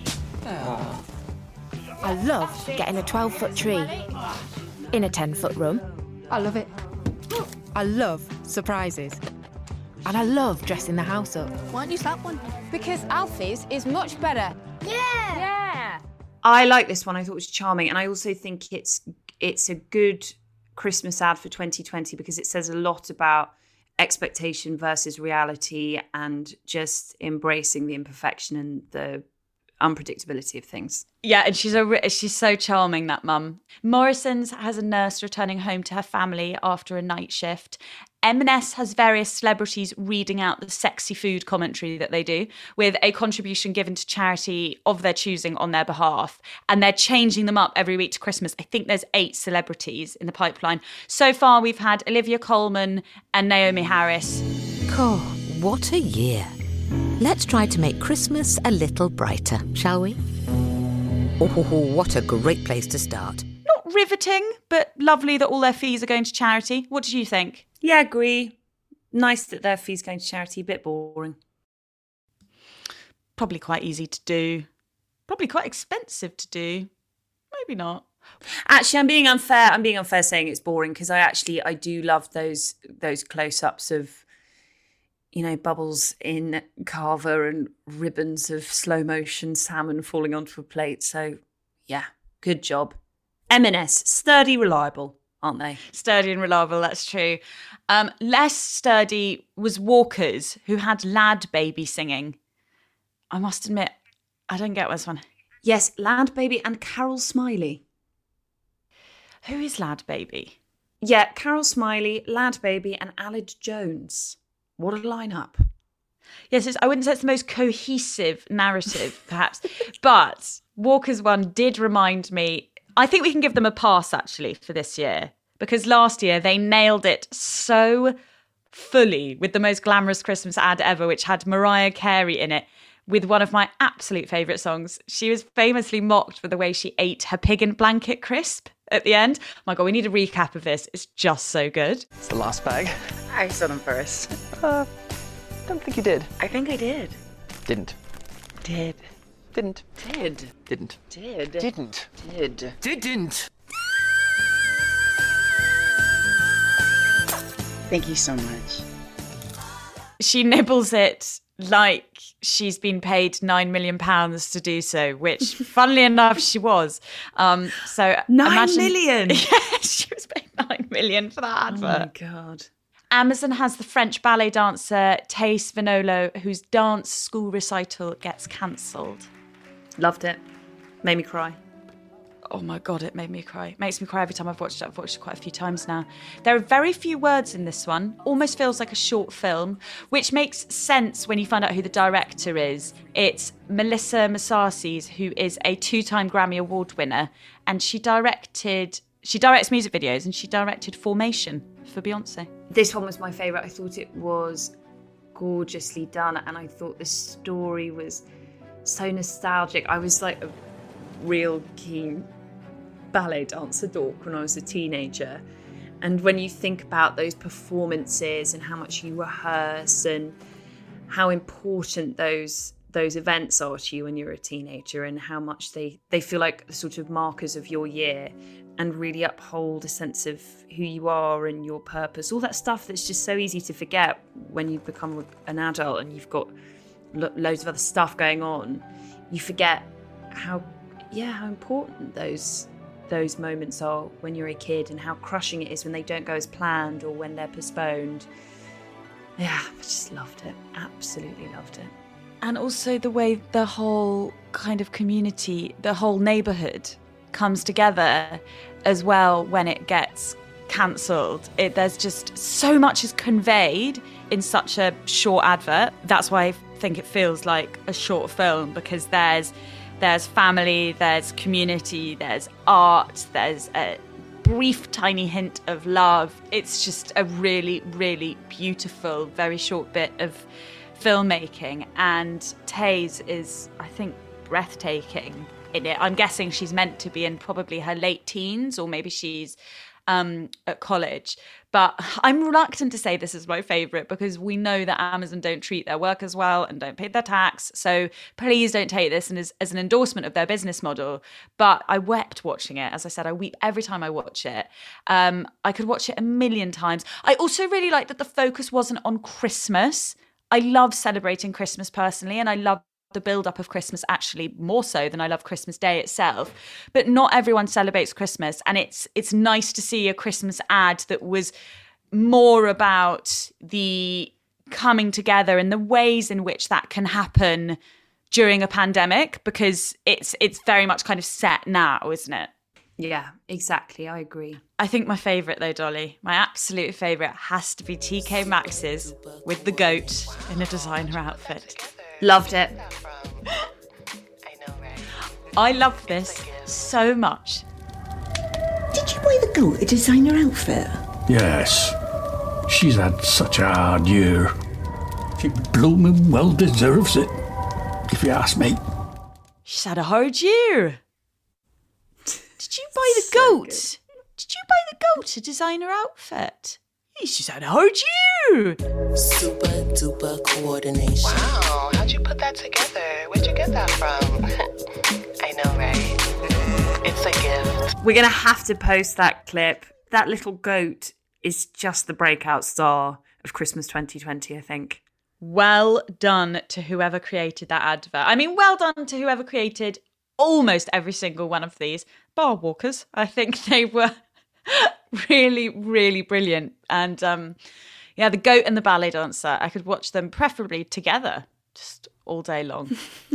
I love getting a twelve-foot tree in a ten-foot room. I love it. I love surprises. And I love dressing the house up. Why don't you slap one? Because Alfie's is much better. Yeah! Yeah! I like this one. I thought it was charming. And I also think it's it's a good Christmas ad for twenty twenty because it says a lot about expectation versus reality and just embracing the imperfection and the unpredictability of things. Yeah, and she's a she's so charming, that mum. Morrison's has a nurse returning home to her family after a night shift. M and S has various celebrities reading out the sexy food commentary that they do, with a contribution given to charity of their choosing on their behalf. And they're changing them up every week to Christmas. I think there's eight celebrities in the pipeline. So far, we've had Olivia Colman and Naomi Harris. God, what a year. Let's try to make Christmas a little brighter, shall we? Oh, what a great place to start. Not riveting, but lovely that all their fees are going to charity. What did you think? Yeah, agree. Nice that their fee's going to charity, a bit boring. Probably quite easy to do. Probably quite expensive to do. Maybe not. Actually, I'm being unfair. I'm being unfair saying it's boring because I actually, I do love those those close-ups of, you know, bubbles in Carver and ribbons of slow motion salmon falling onto a plate. So, yeah, good job. M and S, sturdy, reliable, aren't they? Sturdy and reliable, that's true. Um, less sturdy was Walker's, who had Lad Baby singing. I must admit, I don't get this one. Yes, Lad Baby and Carol Smiley. Who is Lad Baby? Yeah, Carol Smiley, Lad Baby and Aled Jones. What a lineup. Yes, it's, I wouldn't say it's the most cohesive narrative, perhaps, but Walker's one did remind me. I think we can give them a pass, actually, for this year, because last year they nailed it so fully with the most glamorous Christmas ad ever, which had Mariah Carey in it with one of my absolute favourite songs. She was famously mocked for the way she ate her pig in blanket crisp at the end. Oh my God, we need a recap of this. It's just so good. It's the last bag. I saw them first. Uh, don't think you did. I think I did. Didn't. Did. Didn't. Did. Didn't. Did. Didn't. Did. Didn't. Thank you so much. She nibbles it like she's been paid nine million pounds to do so, which, funnily enough, she was. Um, so nine imagine, million? Yeah, she was paid nine million for that advert. Oh my God. Amazon has the French ballet dancer Thais Vinolo, whose dance school recital gets cancelled. Loved it. Made me cry. Oh my God, it made me cry. It makes me cry every time I've watched it. I've watched it quite a few times now. There are very few words in this one. Almost feels like a short film, which makes sense when you find out who the director is. It's Melissa Massassis, who is a two-time Grammy Award winner, and she directed, she directs music videos, and she directed Formation for Beyonce. This one was my favourite. I thought it was gorgeously done, and I thought the story was so nostalgic. I was like a real keen ballet dancer dork when I was a teenager, and when you think about those performances and how much you rehearse and how important those those events are to you when you're a teenager, and how much they they feel like sort of markers of your year and really uphold a sense of who you are and your purpose, all that stuff that's just so easy to forget when you become an adult and you've got lo- loads of other stuff going on. You forget how yeah how important those those moments are when you're a kid, and how crushing it is when they don't go as planned or when they're postponed. Yeah, I just loved it. Absolutely loved it. And also the way the whole kind of community, the whole neighbourhood comes together as well when it gets cancelled. It, there's just so much is conveyed in such a short advert. That's why I think it feels like a short film, because there's There's family, there's community, there's art, there's a brief tiny hint of love. It's just a really, really beautiful, very short bit of filmmaking. And Thais is, I think, breathtaking in it. I'm guessing she's meant to be in probably her late teens, or maybe she's um, at college. But I'm reluctant to say this is my favourite, because we know that Amazon don't treat their workers well and don't pay their tax. So please don't take this as, as an endorsement of their business model. But I wept watching it. As I said, I weep every time I watch it. Um, I could watch it a million times. I also really like that the focus wasn't on Christmas. I love celebrating Christmas personally, and I love the build-up of Christmas actually more so than I love Christmas Day itself. But not everyone celebrates Christmas, and it's it's nice to see a Christmas ad that was more about the coming together and the ways in which that can happen during a pandemic, because it's it's very much kind of set now, isn't it? Yeah, exactly. I agree. I think my favourite though, Dolly, my absolute favourite has to be T K Maxx's with the goat in a designer outfit. Loved it. I love this so much. Did you buy the goat a designer outfit? Yes. She's had such a hard year. She blooming well deserves it, if you ask me. She's had a hard year. Did you buy the So goat? good. Did you buy the goat a designer outfit? She said, "How'd you?" Super duper coordination. Wow, how'd you put that together? Where'd you get that from? I know, right? It's a gift. We're going to have to post that clip. That little goat is just the breakout star of Christmas twenty twenty, I think. Well done to whoever created that advert. I mean, well done to whoever created almost every single one of these. Bar walkers, I think they were really, really brilliant. And um, yeah, the goat and the ballet dancer, I could watch them preferably together just all day long.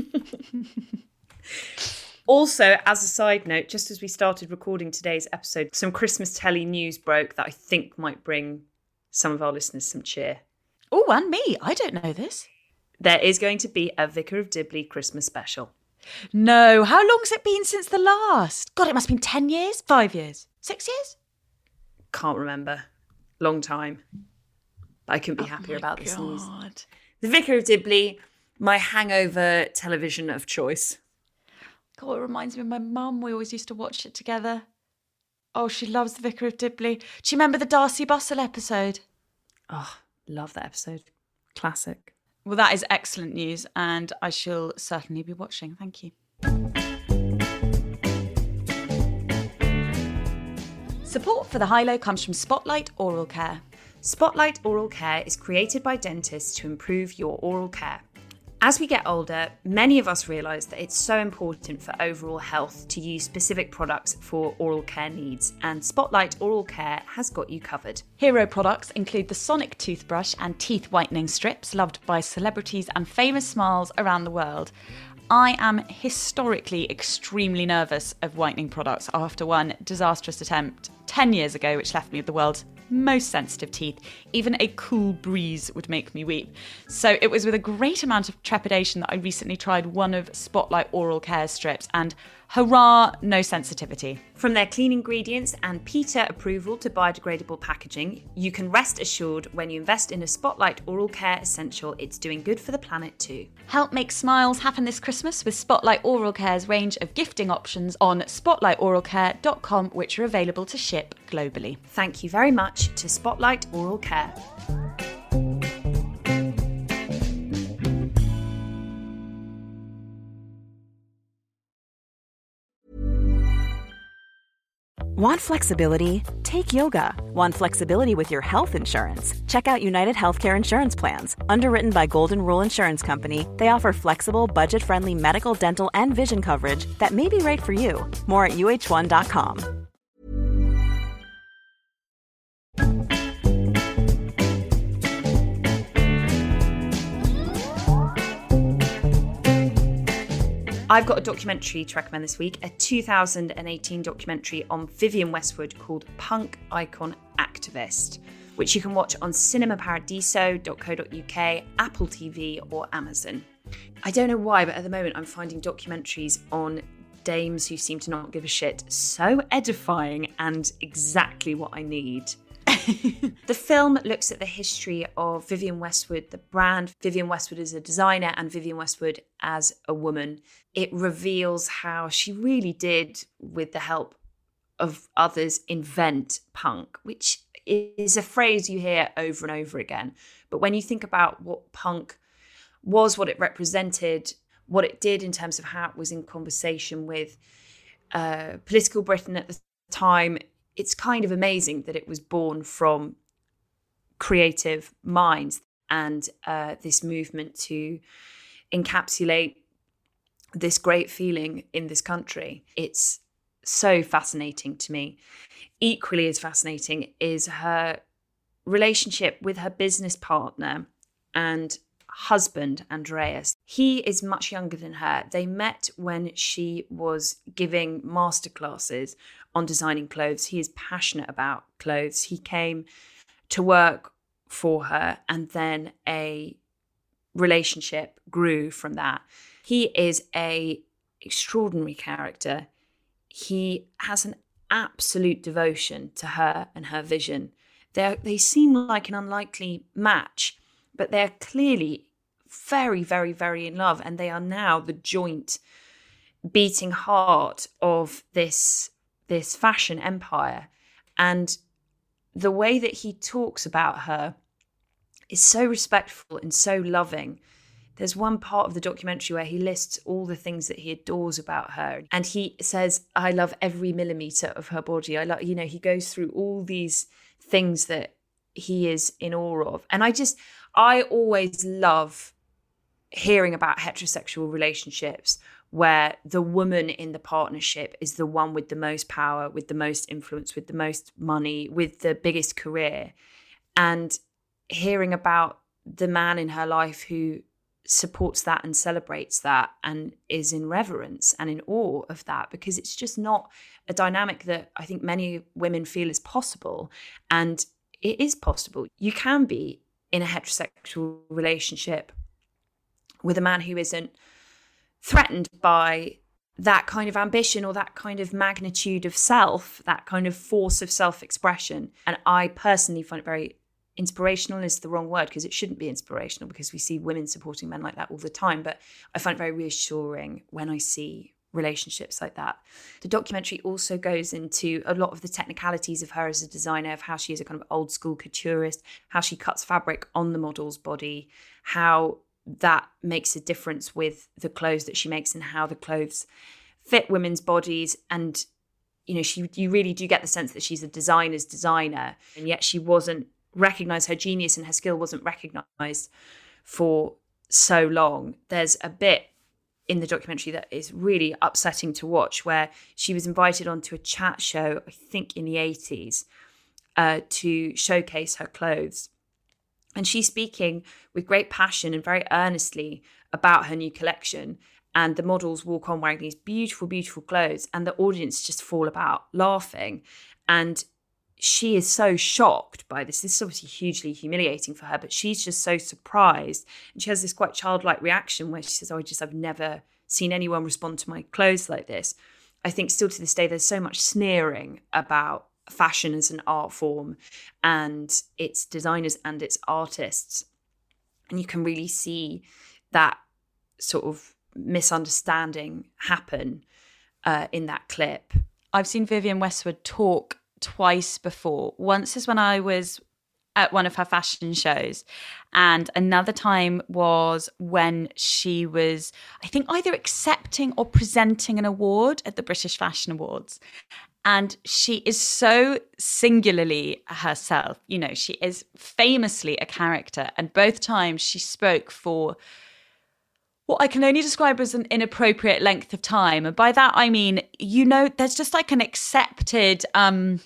Also, as a side note, just as we started recording today's episode, some Christmas telly news broke that I think might bring some of our listeners some cheer. Oh, and me. I don't know this. There is going to be a Vicar of Dibley Christmas special. No. How long's it been since the last? God, it must have been ten years? Five years? Six years? Can't remember. Long time. But I couldn't be oh happier about God. this news. The Vicar of Dibley, my hangover television of choice. God, it reminds me of my mum. We always used to watch it together. Oh, she loves The Vicar of Dibley. Do you remember the Darcy Bustle episode? Oh, love that episode. Classic. Well, that is excellent news, and I shall certainly be watching. Thank you. Support for the High-Low comes from Spotlight Oral Care. Spotlight Oral Care is created by dentists to improve your oral care. As we get older, many of us realise that it's so important for overall health to use specific products for oral care needs, and Spotlight Oral Care has got you covered. Hero products include the Sonic toothbrush and teeth whitening strips, loved by celebrities and famous smiles around the world. I am historically extremely nervous of whitening products after one disastrous attempt ten years ago, which left me with the world's most sensitive teeth. Even a cool breeze would make me weep. So it was with a great amount of trepidation that I recently tried one of Spotlight Oral Care strips, and hurrah, no sensitivity. From their clean ingredients and PETA approval to biodegradable packaging, you can rest assured when you invest in a Spotlight Oral Care essential, it's doing good for the planet too. Help make smiles happen this Christmas with Spotlight Oral Care's range of gifting options on spotlight oral care dot com, which are available to ship globally. Thank you very much to Spotlight Oral Care. Want flexibility? Take yoga. Want flexibility with your health insurance? Check out United Healthcare Insurance Plans. Underwritten by Golden Rule Insurance Company, they offer flexible, budget-friendly medical, dental, and vision coverage that may be right for you. More at U H one dot com. I've got a documentary to recommend this week, a two thousand eighteen documentary on Vivienne Westwood called Punk Icon Activist, which you can watch on cinema paradiso dot co dot uk, Apple T V or Amazon. I don't know why, but at the moment I'm finding documentaries on dames who seem to not give a shit so edifying and exactly what I need. The film looks at the history of Vivienne Westwood, the brand, Vivienne Westwood as a designer and Vivienne Westwood as a woman. It reveals how she really did, with the help of others, invent punk, which is a phrase you hear over and over again. But when you think about what punk was, what it represented, what it did in terms of how it was in conversation with uh, political Britain at the time, it's kind of amazing that it was born from creative minds and uh, this movement to encapsulate this great feeling in this country. It's so fascinating to me. Equally as fascinating is her relationship with her business partner and husband, Andreas. He is much younger than her. They met when she was giving masterclasses on designing clothes. He is passionate about clothes. He came to work for her, and then a relationship grew from that. He is a extraordinary character. He has an absolute devotion to her and her vision. They they seem like an unlikely match, but they're clearly very, very, very in love, and they are now the joint beating heart of this this fashion empire. And the way that he talks about her is so respectful and so loving. There's one part of the documentary where he lists all the things that he adores about her. And he says, I love every millimetre of her body. I love, you know, he goes through all these things that he is in awe of. And I just, I always love hearing about heterosexual relationships where the woman in the partnership is the one with the most power, with the most influence, with the most money, with the biggest career. And hearing about the man in her life who supports that and celebrates that and is in reverence and in awe of that, because it's just not a dynamic that I think many women feel is possible. And it is possible. You can be in a heterosexual relationship with a man who isn't threatened by that kind of ambition or that kind of magnitude of self, that kind of force of self-expression. And I personally find it very inspirational is the wrong word, because it shouldn't be inspirational, because we see women supporting men like that all the time. But I find it very reassuring when I see relationships like that. The documentary also goes into a lot of the technicalities of her as a designer, of how she is a kind of old school couturist, how she cuts fabric on the model's body, how that makes a difference with the clothes that she makes and how the clothes fit women's bodies. And, you know, she you really do get the sense that she's a designer's designer, and yet she wasn't recognised, her genius and her skill wasn't recognised for so long. There's a bit in the documentary that is really upsetting to watch, where she was invited onto a chat show, I think in the eighties, uh, to showcase her clothes. And she's speaking with great passion and very earnestly about her new collection. And the models walk on wearing these beautiful, beautiful clothes, and the audience just fall about laughing. And she is so shocked by this. This is obviously hugely humiliating for her, but she's just so surprised. And she has this quite childlike reaction where she says, oh, I just, I've never seen anyone respond to my clothes like this. I think still to this day, there's so much sneering about fashion as an art form and its designers and its artists. And you can really see that sort of misunderstanding happen uh, in that clip. I've seen Vivienne Westwood talk twice before. Once is when I was at one of her fashion shows, and another time was when she was, I think, either accepting or presenting an award at the British Fashion Awards. And she is so singularly herself. You know, she is famously a character. And both times she spoke for what I can only describe as an inappropriate length of time. And by that, I mean, you know, there's just like an accepted, um,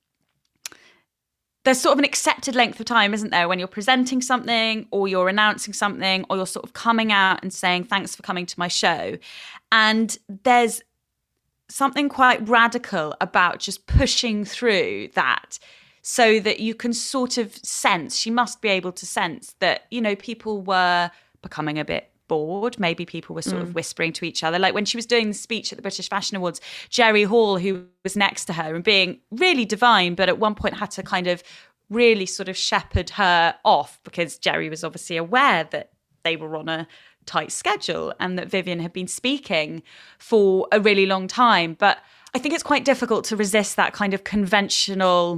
there's sort of an accepted length of time, isn't there, when you're presenting something or you're announcing something or you're sort of coming out and saying, thanks for coming to my show. And there's something quite radical about just pushing through that so that you can sort of sense, she must be able to sense that, you know, people were becoming a bit bored. Maybe people were sort mm. of whispering to each other. Like when she was doing the speech at the British Fashion Awards, Jerry Hall, who was next to her and being really divine, but at one point had to kind of really sort of shepherd her off because Jerry was obviously aware that they were on a tight schedule and that Vivienne had been speaking for a really long time. But I think it's quite difficult to resist that kind of conventional,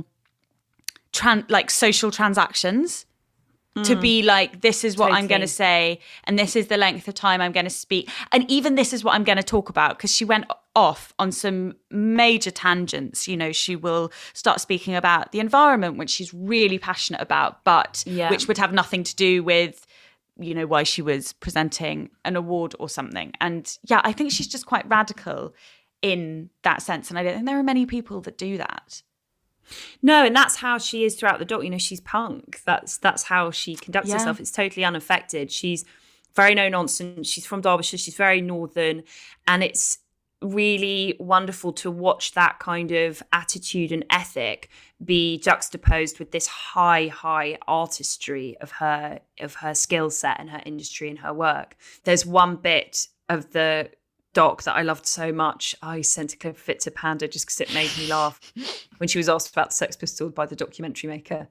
tran- like social transactions. To be like, this is what totally. I'm going to say, and this is the length of time I'm going to speak. And even this is what I'm going to talk about, because she went off on some major tangents. You know, she will start speaking about the environment, which she's really passionate about, but yeah. which would have nothing to do with, you know, why she was presenting an award or something. And yeah, I think she's just quite radical in that sense. And I don't think there are many people that do that. No, and that's how she is throughout the doc. You know, she's punk. That's that's how she conducts yeah. herself. It's totally unaffected. She's very no nonsense. She's from Derbyshire. She's very northern. And it's really wonderful to watch that kind of attitude and ethic be juxtaposed with this high, high artistry of her, of her skill set and her industry and her work. There's one bit of the doc that I loved so much. I sent a clip of it to Panda just because it made me laugh when she was asked about the Sex Pistols by the documentary maker.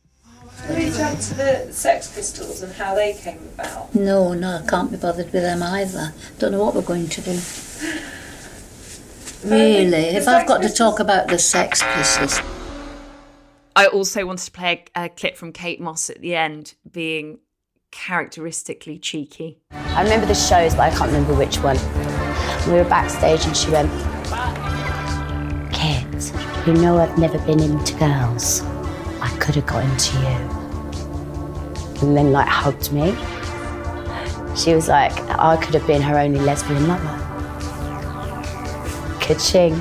Can you jump to the Sex Pistols and how they came about? No, no, I can't be bothered with them either. Don't know what we're going to do. Really, if I've got to talk about the Sex Pistols. I also wanted to play a, a clip from Kate Moss at the end being characteristically cheeky. I remember the shows, but I can't remember which one. We were backstage and she went, "Kate, you know I've never been into girls. I could have got into you." And then like hugged me. She was like, I could have been her only lesbian lover. Ka-ching.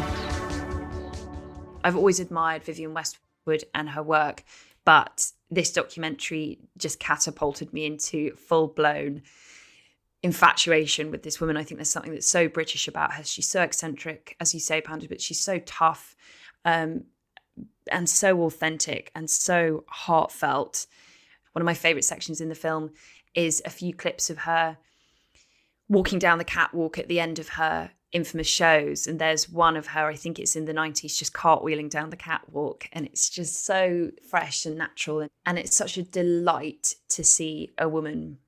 I've always admired Vivienne Westwood and her work, but this documentary just catapulted me into full-blown infatuation with this woman. I think there's something that's so British about her. She's so eccentric, as you say, Panda, but she's so tough um, and so authentic and so heartfelt. One of my favourite sections in the film is a few clips of her walking down the catwalk at the end of her infamous shows. And there's one of her, I think it's in the nineties, just cartwheeling down the catwalk. And it's just so fresh and natural. And it's such a delight to see a woman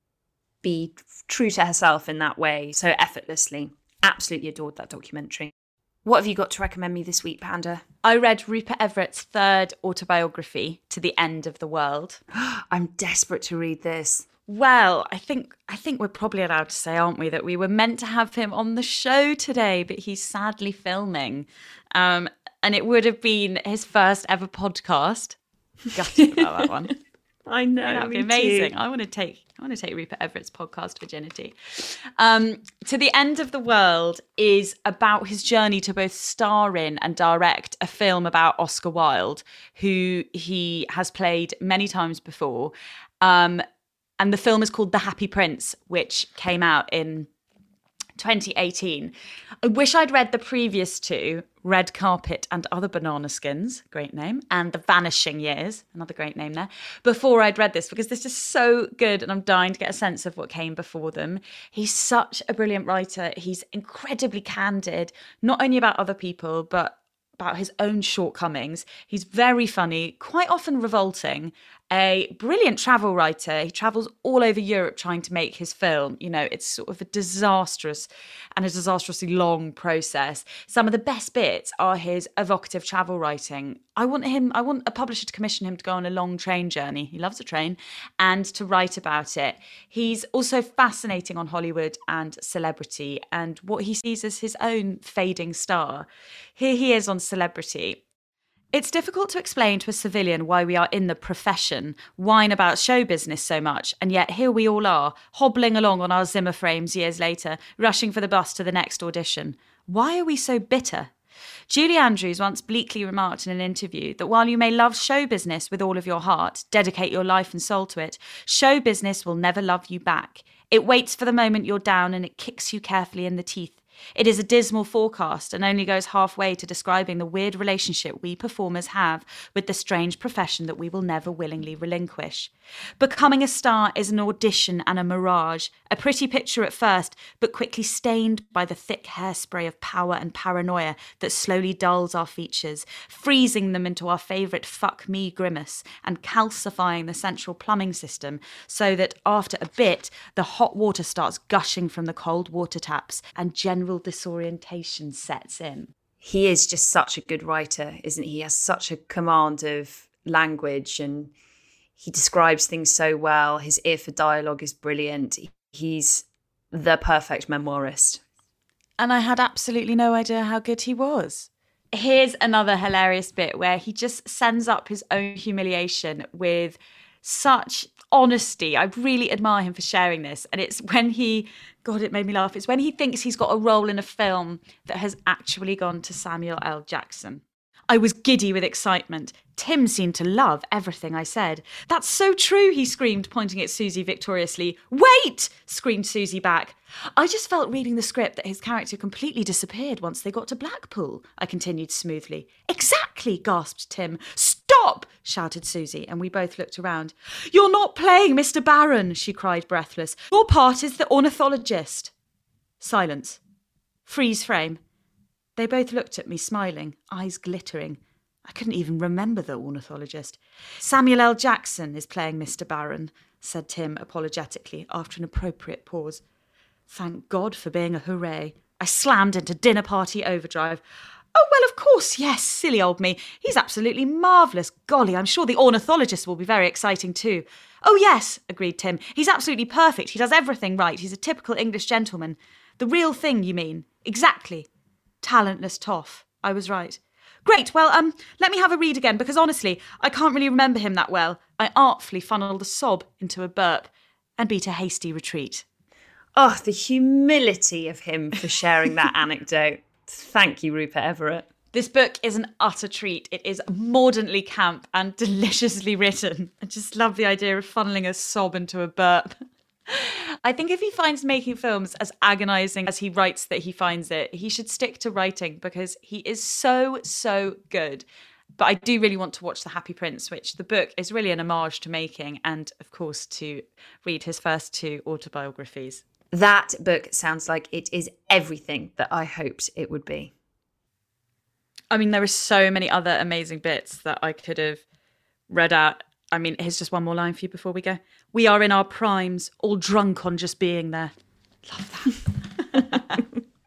be true to herself in that way, so effortlessly. Absolutely adored that documentary. What have you got to recommend me this week, Panda? I read Rupert Everett's third autobiography, To the End of the World. I'm desperate to read this. Well, I think I think we're probably allowed to say, aren't we, that we were meant to have him on the show today, but he's sadly filming. Um, and it would have been his first ever podcast. Gutted about that one. I know. That'd be amazing. Too. I want to take I want to take Rupert Everett's podcast virginity. Um, To the End of the World is about his journey to both star in and direct a film about Oscar Wilde, who he has played many times before. Um, and the film is called The Happy Prince, which came out in twenty eighteen. I wish I'd read the previous two, Red Carpet and Other Banana Skins, great name, and The Vanishing Years, another great name there, before I'd read this, because this is so good and I'm dying to get a sense of what came before them. He's such a brilliant writer. He's incredibly candid, not only about other people, but about his own shortcomings. He's very funny, quite often revolting, a brilliant travel writer. He travels all over Europe trying to make his film. You know, it's sort of a disastrous and a disastrously long process. Some of the best bits are his evocative travel writing. I want him, I want a publisher to commission him to go on a long train journey. He loves a train, and to write about it. He's also fascinating on Hollywood and celebrity and what he sees as his own fading star. Here he is on Celebrity. It's difficult to explain to a civilian why we are in the profession, whine about show business so much, and yet here we all are, hobbling along on our Zimmer frames years later, rushing for the bus to the next audition. Why are we so bitter? Julie Andrews once bleakly remarked in an interview that while you may love show business with all of your heart, dedicate your life and soul to it, show business will never love you back. It waits for the moment you're down and it kicks you carefully in the teeth. It is a dismal forecast and only goes halfway to describing the weird relationship we performers have with the strange profession that we will never willingly relinquish. Becoming a star is an audition and a mirage, a pretty picture at first, but quickly stained by the thick hairspray of power and paranoia that slowly dulls our features, freezing them into our favourite fuck me grimace and calcifying the central plumbing system so that after a bit, the hot water starts gushing from the cold water taps and general disorientation sets in. He is just such a good writer, isn't he? He has such a command of language and he describes things so well. His ear for dialogue is brilliant. He's the perfect memoirist. And I had absolutely no idea how good he was. Here's another hilarious bit where he just sends up his own humiliation with such honesty. I really admire him for sharing this. And it's when he, God, it made me laugh. It's when he thinks he's got a role in a film that has actually gone to Samuel L. Jackson. I was giddy with excitement. Tim seemed to love everything I said. That's so true, he screamed, pointing at Susie victoriously. Wait, screamed Susie back. I just felt reading the script that his character completely disappeared once they got to Blackpool, I continued smoothly. Exactly, gasped Tim. Stop, shouted Susie, and we both looked around. You're not playing Mister Barron, she cried breathless. Your part is the ornithologist. Silence. Freeze frame. They both looked at me, smiling, eyes glittering. I couldn't even remember the ornithologist. Samuel L. Jackson is playing Mister Barron, said Tim apologetically after an appropriate pause. Thank God for being a hooray. I slammed into dinner party overdrive. Oh, well, of course, yes, silly old me. He's absolutely marvellous. Golly, I'm sure the ornithologist will be very exciting too. Oh, yes, agreed Tim. He's absolutely perfect. He does everything right. He's a typical English gentleman. The real thing, you mean? Exactly. Talentless toff. I was right. Great, well, um, let me have a read again, because honestly, I can't really remember him that well. I artfully funnelled a sob into a burp and beat a hasty retreat. Oh, the humility of him for sharing that anecdote. Thank you, Rupert Everett. This book is an utter treat. It is mordantly camp and deliciously written. I just love the idea of funneling a sob into a burp. I think if he finds making films as agonising as he writes that he finds it, he should stick to writing because he is so, so good. But I do really want to watch The Happy Prince, which the book is really an homage to making, and of course to read his first two autobiographies. That book sounds like it is everything that I hoped it would be. I mean, there are so many other amazing bits that I could have read out. I mean, here's just one more line for you before we go. We are in our primes, all drunk on just being there. Love that.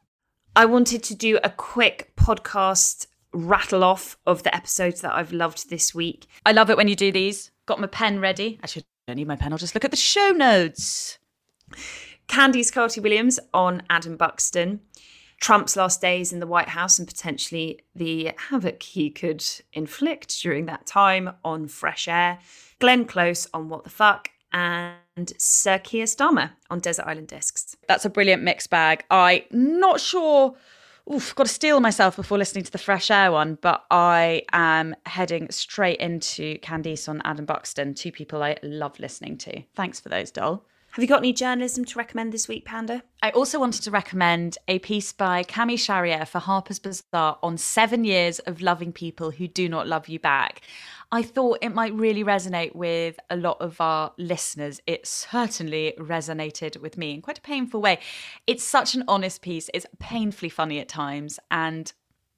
I wanted to do a quick podcast rattle off of the episodes that I've loved this week. I love it when you do these. Got my pen ready. Actually, I don't need my pen. I'll just look at the show notes. Candice Carty-Williams on Adam Buxton. Trump's last days in the White House and potentially the havoc he could inflict during that time on Fresh Air. Glenn Close on What the Fuck. And Sir Keir Starmer on Desert Island Discs. That's a brilliant mixed bag. I'm not sure... Oof, got to steel myself before listening to the Fresh Air one, but I am heading straight into Candice on Adam Buxton, two people I love listening to. Thanks for those, doll. Have you got any journalism to recommend this week, Panda? I also wanted to recommend a piece by Cami Charrier for Harper's Bazaar on seven years of loving people who do not love you back. I thought it might really resonate with a lot of our listeners. It certainly resonated with me in quite a painful way. It's such an honest piece. It's painfully funny at times. And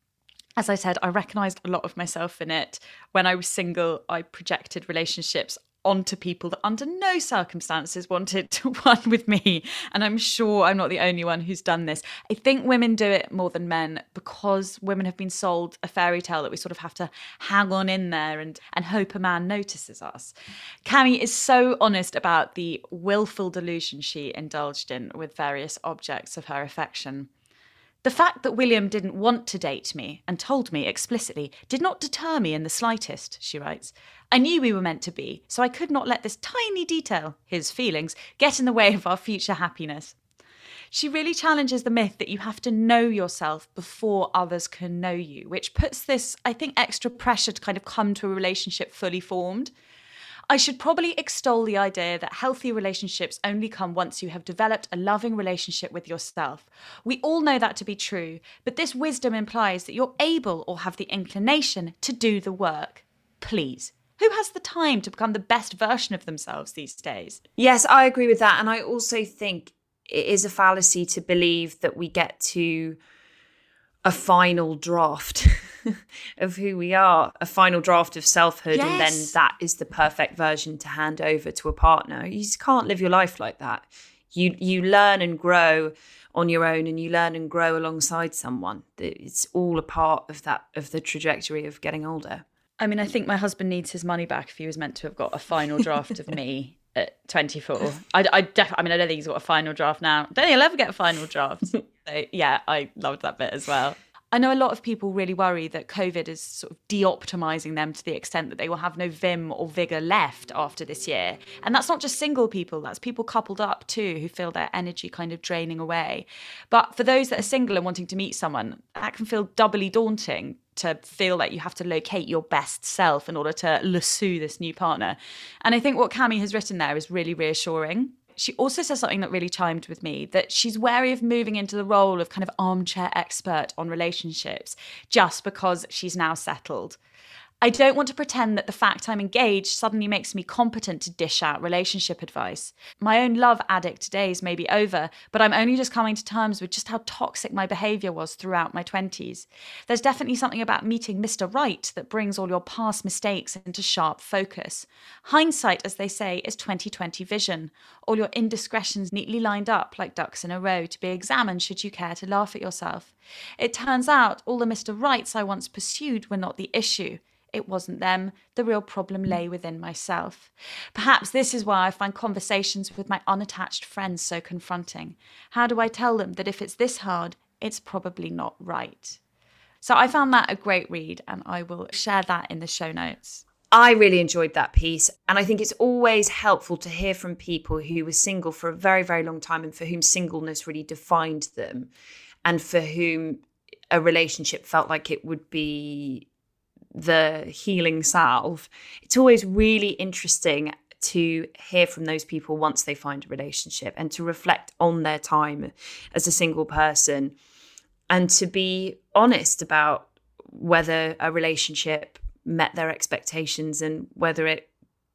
as I said, I recognised a lot of myself in it. When I was single, I projected relationships onto people that under no circumstances wanted to one with me. And I'm sure I'm not the only one who's done this. I think women do it more than men because women have been sold a fairy tale that we sort of have to hang on in there and, and hope a man notices us. Cami is so honest about the willful delusion she indulged in with various objects of her affection. The fact that William didn't want to date me and told me explicitly did not deter me in the slightest, she writes. I knew we were meant to be, so I could not let this tiny detail, his feelings, get in the way of our future happiness. She really challenges the myth that you have to know yourself before others can know you, which puts this, I think, extra pressure to kind of come to a relationship fully formed. I should probably extol the idea that healthy relationships only come once you have developed a loving relationship with yourself. We all know that to be true, but this wisdom implies that you're able or have the inclination to do the work. Please. Who has the time to become the best version of themselves these days? Yes, I agree with that. And I also think it is a fallacy to believe that we get to a final draft of who we are, a final draft of selfhood, yes. And then that is the perfect version to hand over to a partner. You just can't live your life like that. You you learn and grow on your own, and you learn and grow alongside someone. It's all a part of that, of the trajectory of getting older. I mean, I think my husband needs his money back if he was meant to have got a final draft of me at twenty-four. I, I, def- I mean, I don't think he's got a final draft now. I don't think he'll ever get a final draft. So, yeah, I loved that bit as well. I know a lot of people really worry that COVID is sort of de-optimising them to the extent that they will have no vim or vigour left after this year. And that's not just single people, that's people coupled up too who feel their energy kind of draining away. But for those that are single and wanting to meet someone, that can feel doubly daunting, to feel like you have to locate your best self in order to lasso this new partner. And I think what Cami has written there is really reassuring. She also says something that really chimed with me, that she's wary of moving into the role of kind of armchair expert on relationships just because she's now settled. I don't want to pretend that the fact I'm engaged suddenly makes me competent to dish out relationship advice. My own love addict days may be over, but I'm only just coming to terms with just how toxic my behaviour was throughout my twenties. There's definitely something about meeting Mister Right that brings all your past mistakes into sharp focus. Hindsight, as they say, is twenty twenty vision. All your indiscretions neatly lined up like ducks in a row to be examined should you care to laugh at yourself. It turns out all the Mister Rights I once pursued were not the issue. It wasn't them. The real problem lay within myself. Perhaps this is why I find conversations with my unattached friends so confronting. How do I tell them that if it's this hard, it's probably not right? So I found that a great read, and I will share that in the show notes. I really enjoyed that piece. And I think it's always helpful to hear from people who were single for a very, very long time and for whom singleness really defined them and for whom a relationship felt like it would be the healing salve. It's always really interesting to hear from those people once they find a relationship and to reflect on their time as a single person and to be honest about whether a relationship met their expectations and whether it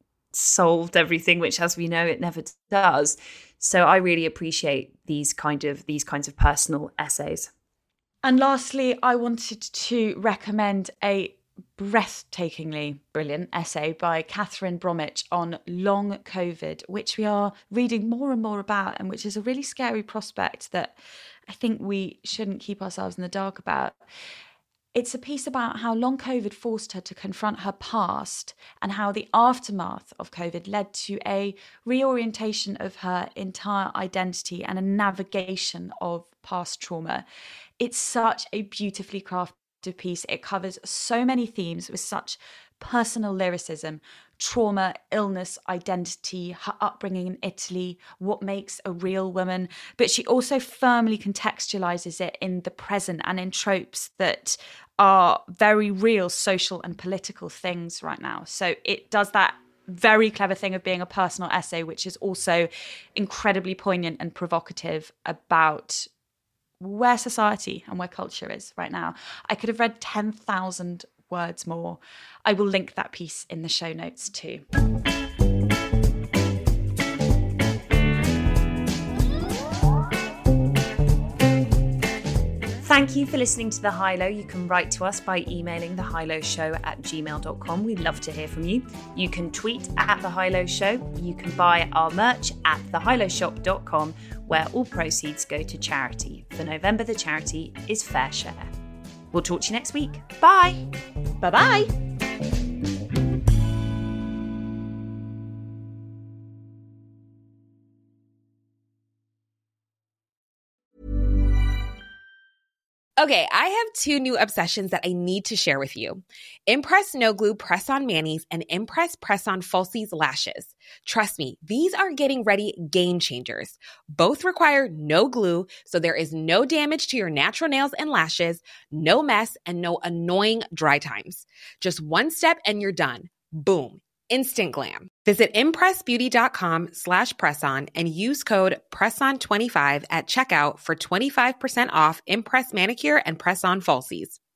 solved everything, which, as we know, it never does. So I really appreciate these kind of these kinds of personal essays. And lastly, I wanted to recommend a breathtakingly brilliant essay by Catherine Bromwich on long COVID, which we are reading more and more about, and which is a really scary prospect that I think we shouldn't keep ourselves in the dark about. It's a piece about how long COVID forced her to confront her past and how the aftermath of COVID led to a reorientation of her entire identity and a navigation of past trauma. It's such a beautifully crafted piece. It covers so many themes with such personal lyricism: trauma, illness, identity, her upbringing in Italy, what makes a real woman. But she also firmly contextualizes it in the present and in tropes that are very real social and political things right now. So it does that very clever thing of being a personal essay, which is also incredibly poignant and provocative about where society and where culture is right now. I could have read ten thousand words more. I will link that piece in the show notes too. Thank you for listening to The High Low. You can write to us by emailing the high low show at gmail dot com. We'd love to hear from you. You can tweet at The High Low Show. You can buy our merch at the high low shop dot com, where all proceeds go to charity. For November, the charity is Fair Share. We'll talk to you next week. Bye. Bye-bye. Okay, I have two new obsessions that I need to share with you. Impress No Glue Press-On Manis and Impress Press-On Falsies Lashes. Trust me, these are getting ready game changers. Both require no glue, so there is no damage to your natural nails and lashes, no mess, and no annoying dry times. Just one step and you're done. Boom. Instant glam. Visit impressbeauty.com slash presson and use code presson twenty-five at checkout for twenty-five percent off Impress Manicure and Press-On Falsies.